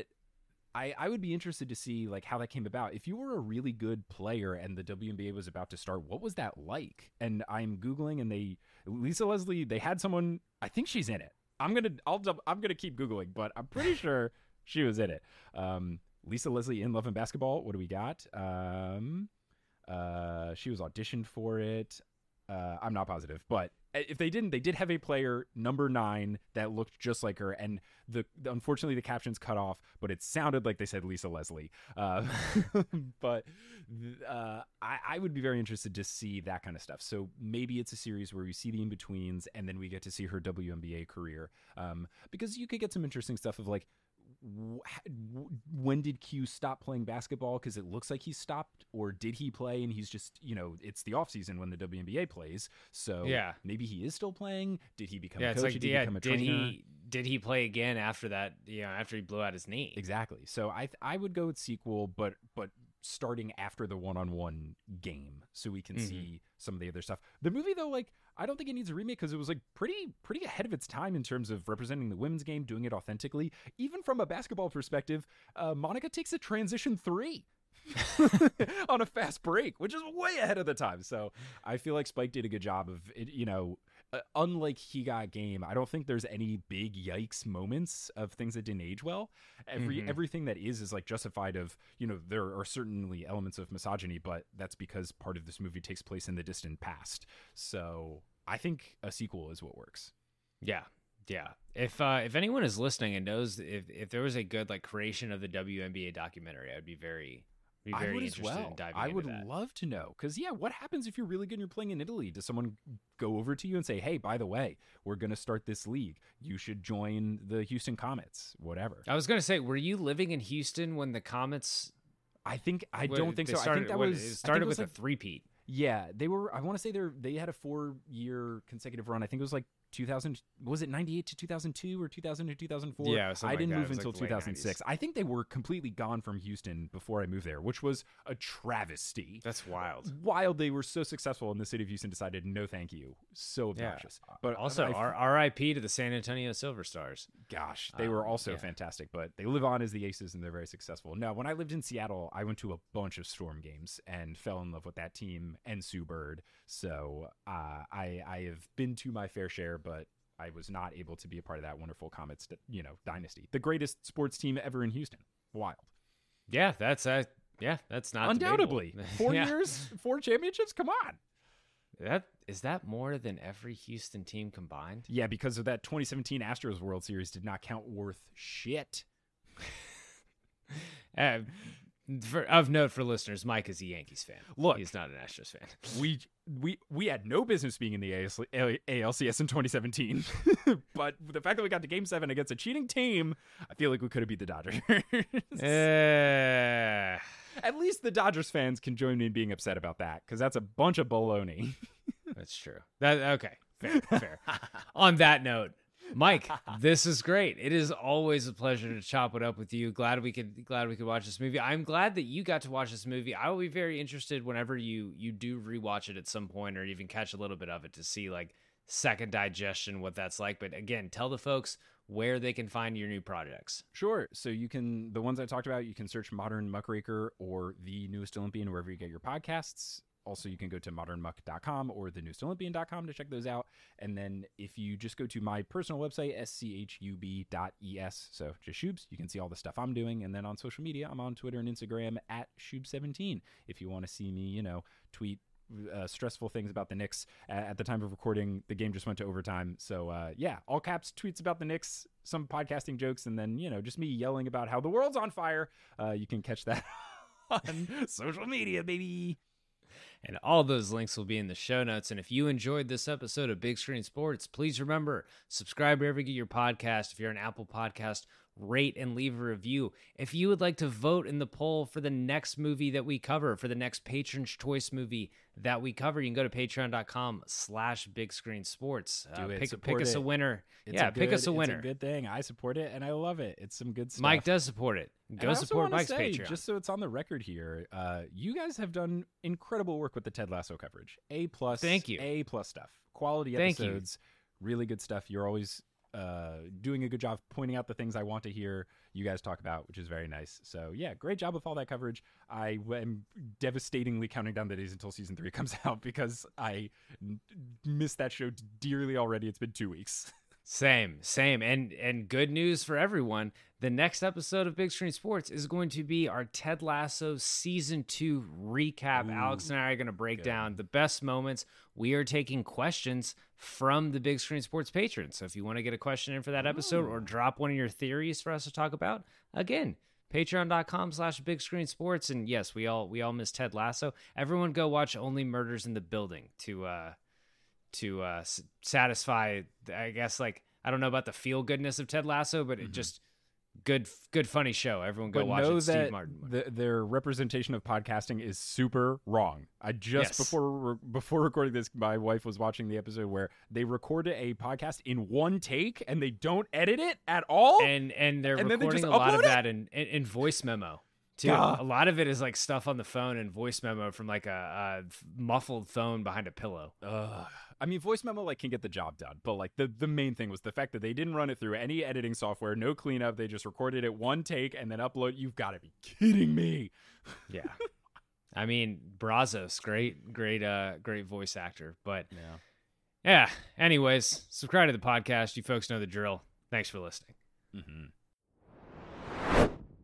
I would be interested to see like how that came about. If you were a really good player and the WNBA was about to start, what was that like? And I'm Googling, and Lisa Leslie, they had someone, I think she's in it. I'm gonna keep Googling, but I'm pretty sure she was in it. Lisa Leslie in Love and Basketball. What do we got? She was auditioned for it. I'm not positive, but if they didn't, they did have a player number 9 that looked just like her, and unfortunately the captions cut off, but it sounded like they said Lisa Leslie. But I would be very interested to see that kind of stuff. So maybe it's a series where we see the in-betweens, and then we get to see her WNBA career, because you could get some interesting stuff of like, when did Q stop playing basketball, because it looks like he stopped, or did he play and he's just, it's the off season when the WNBA plays, so maybe he is still playing. Did he become a coach? Did he become a trainer? Did he play again after that, after he blew out his knee? Exactly. So I would go with sequel, but starting after the one-on-one game, so we can see some of the other stuff. The movie, though, like, I don't think it needs a remake, because it was like pretty ahead of its time in terms of representing the women's game, doing it authentically. Even from a basketball perspective, Monica takes a transition 3 on a fast break, which is way ahead of the time. So I feel like Spike did a good job of it. Unlike He Got Game, I don't think there's any big yikes moments of things that didn't age well. Everything that is like justified of, there are certainly elements of misogyny, but that's because part of this movie takes place in the distant past. So I think a sequel is what works. Yeah. If anyone is listening and knows if there was a good like creation of the WNBA documentary, I'd be very interested in diving I into would that. love to know, because what happens if you're really good and you're playing in Italy? Does someone go over to you and say, hey, by the way, we're going to start this league, you should join the Houston Comets, whatever? I was going to say, were you living in Houston when the Comets? I don't think so. Started, I think that was it started with like, a three-peat. Yeah, they were. I want to say they had a 4-year consecutive run. I think it was like 2000. Was it 98 to 2002 or 2000 to 2004? Yeah, I didn't move until like 2006. I think they were completely gone from Houston before I moved there, which was a travesty. That's wild. They were so successful, and the city of Houston decided no, thank you. So obnoxious. Yeah. But also, R.I.P. to the San Antonio Silver Stars. Gosh, they were also fantastic, but they live on as the Aces, and they're very successful. Now, when I lived in Seattle, I went to a bunch of Storm games and fell in love with that team and Sue Bird. So I have been to my fair share, but I was not able to be a part of that wonderful Comets, dynasty. The greatest sports team ever in Houston. Wild. Yeah, that's not undoubtedly debatable. 4 years, 4 championships. Come on. Is that more than every Houston team combined? Yeah, because of that 2017 Astros World Series did not count worth shit. Of note for listeners, Mike is a Yankees fan. Look, he's not an Astros fan. We had no business being in the ALCS in 2017, but the fact that we got to Game 7 against a cheating team, I feel like we could have beat the Dodgers. At least the Dodgers fans can join me in being upset about that, because that's a bunch of baloney. That's true. Okay, fair. On that note, Mike, this is great. It is always a pleasure to chop it up with you. Glad we could watch this movie. I'm glad that you got to watch this movie. I will be very interested whenever you do rewatch it at some point, or even catch a little bit of it to see like second digestion, what that's like. But again, tell the folks where they can find your new projects. Sure. So the ones I talked about, you can search Modern Muckraker or The Newest Olympian wherever you get your podcasts. Also, you can go to modernmuck.com or thenewestolympian.com to check those out. And then if you just go to my personal website, schub.es, so just Shubes, you can see all the stuff I'm doing. And then on social media, I'm on Twitter and Instagram at Shub17. If you want to see me, tweet stressful things about the Knicks. At the time of recording, the game just went to overtime. So, all caps tweets about the Knicks, some podcasting jokes, and then, just me yelling about how the world's on fire. You can catch that on social media, baby. And all those links will be in the show notes. And if you enjoyed this episode of Big Screen Sports, please remember, subscribe wherever you get your podcast. If you're an Apple Podcast, rate and leave a review. If you would like to vote in the poll for the next movie that we cover, for the next Patron's Choice movie that we cover, you can go to patreon.com/Big Screen Sports. Pick us a winner. Pick us a winner. It's a good thing. I support it, and I love it. It's some good stuff. Mike does support it. Go support Mike's Patreon. Just so it's on the record here, you guys have done incredible work with the Ted Lasso coverage. A+. Thank you. A+ stuff. Quality episodes. Really good stuff. You're always doing a good job pointing out the things I want to hear you guys talk about, which is very nice. So yeah, great job with all that coverage. I am devastatingly counting down the days until season 3 comes out, because I missed that show dearly already. It's been 2 weeks. Same. And good news for everyone. The next episode of Big Screen Sports is going to be our Ted Lasso Season 2 recap. Ooh, Alex and I are going to break down the best moments. We are taking questions from the Big Screen Sports patrons. So if you want to get a question in for that episode or drop one of your theories for us to talk about, again, patreon.com/Big Screen Sports. And yes, we all miss Ted Lasso. Everyone go watch Only Murders in the Building to satisfy, I guess, like, I don't know about the feel goodness of Ted Lasso, but it just good funny show. Everyone go watch it. Steve Martin. Their representation of podcasting is super wrong. I just before recording this, my wife was watching the episode where they recorded a podcast in one take and they don't edit it at all, and they're recording a lot of that in voice memo too. A lot of it is like stuff on the phone and voice memo from like a muffled phone behind a pillow. I mean, voice memo like can get the job done, but like the main thing was the fact that they didn't run it through any editing software, no cleanup. They just recorded it one take and then upload. You've got to be kidding me. Yeah. I mean, Brazos, great voice actor, but yeah. Anyways, subscribe to the podcast. You folks know the drill. Thanks for listening. Mm-hmm.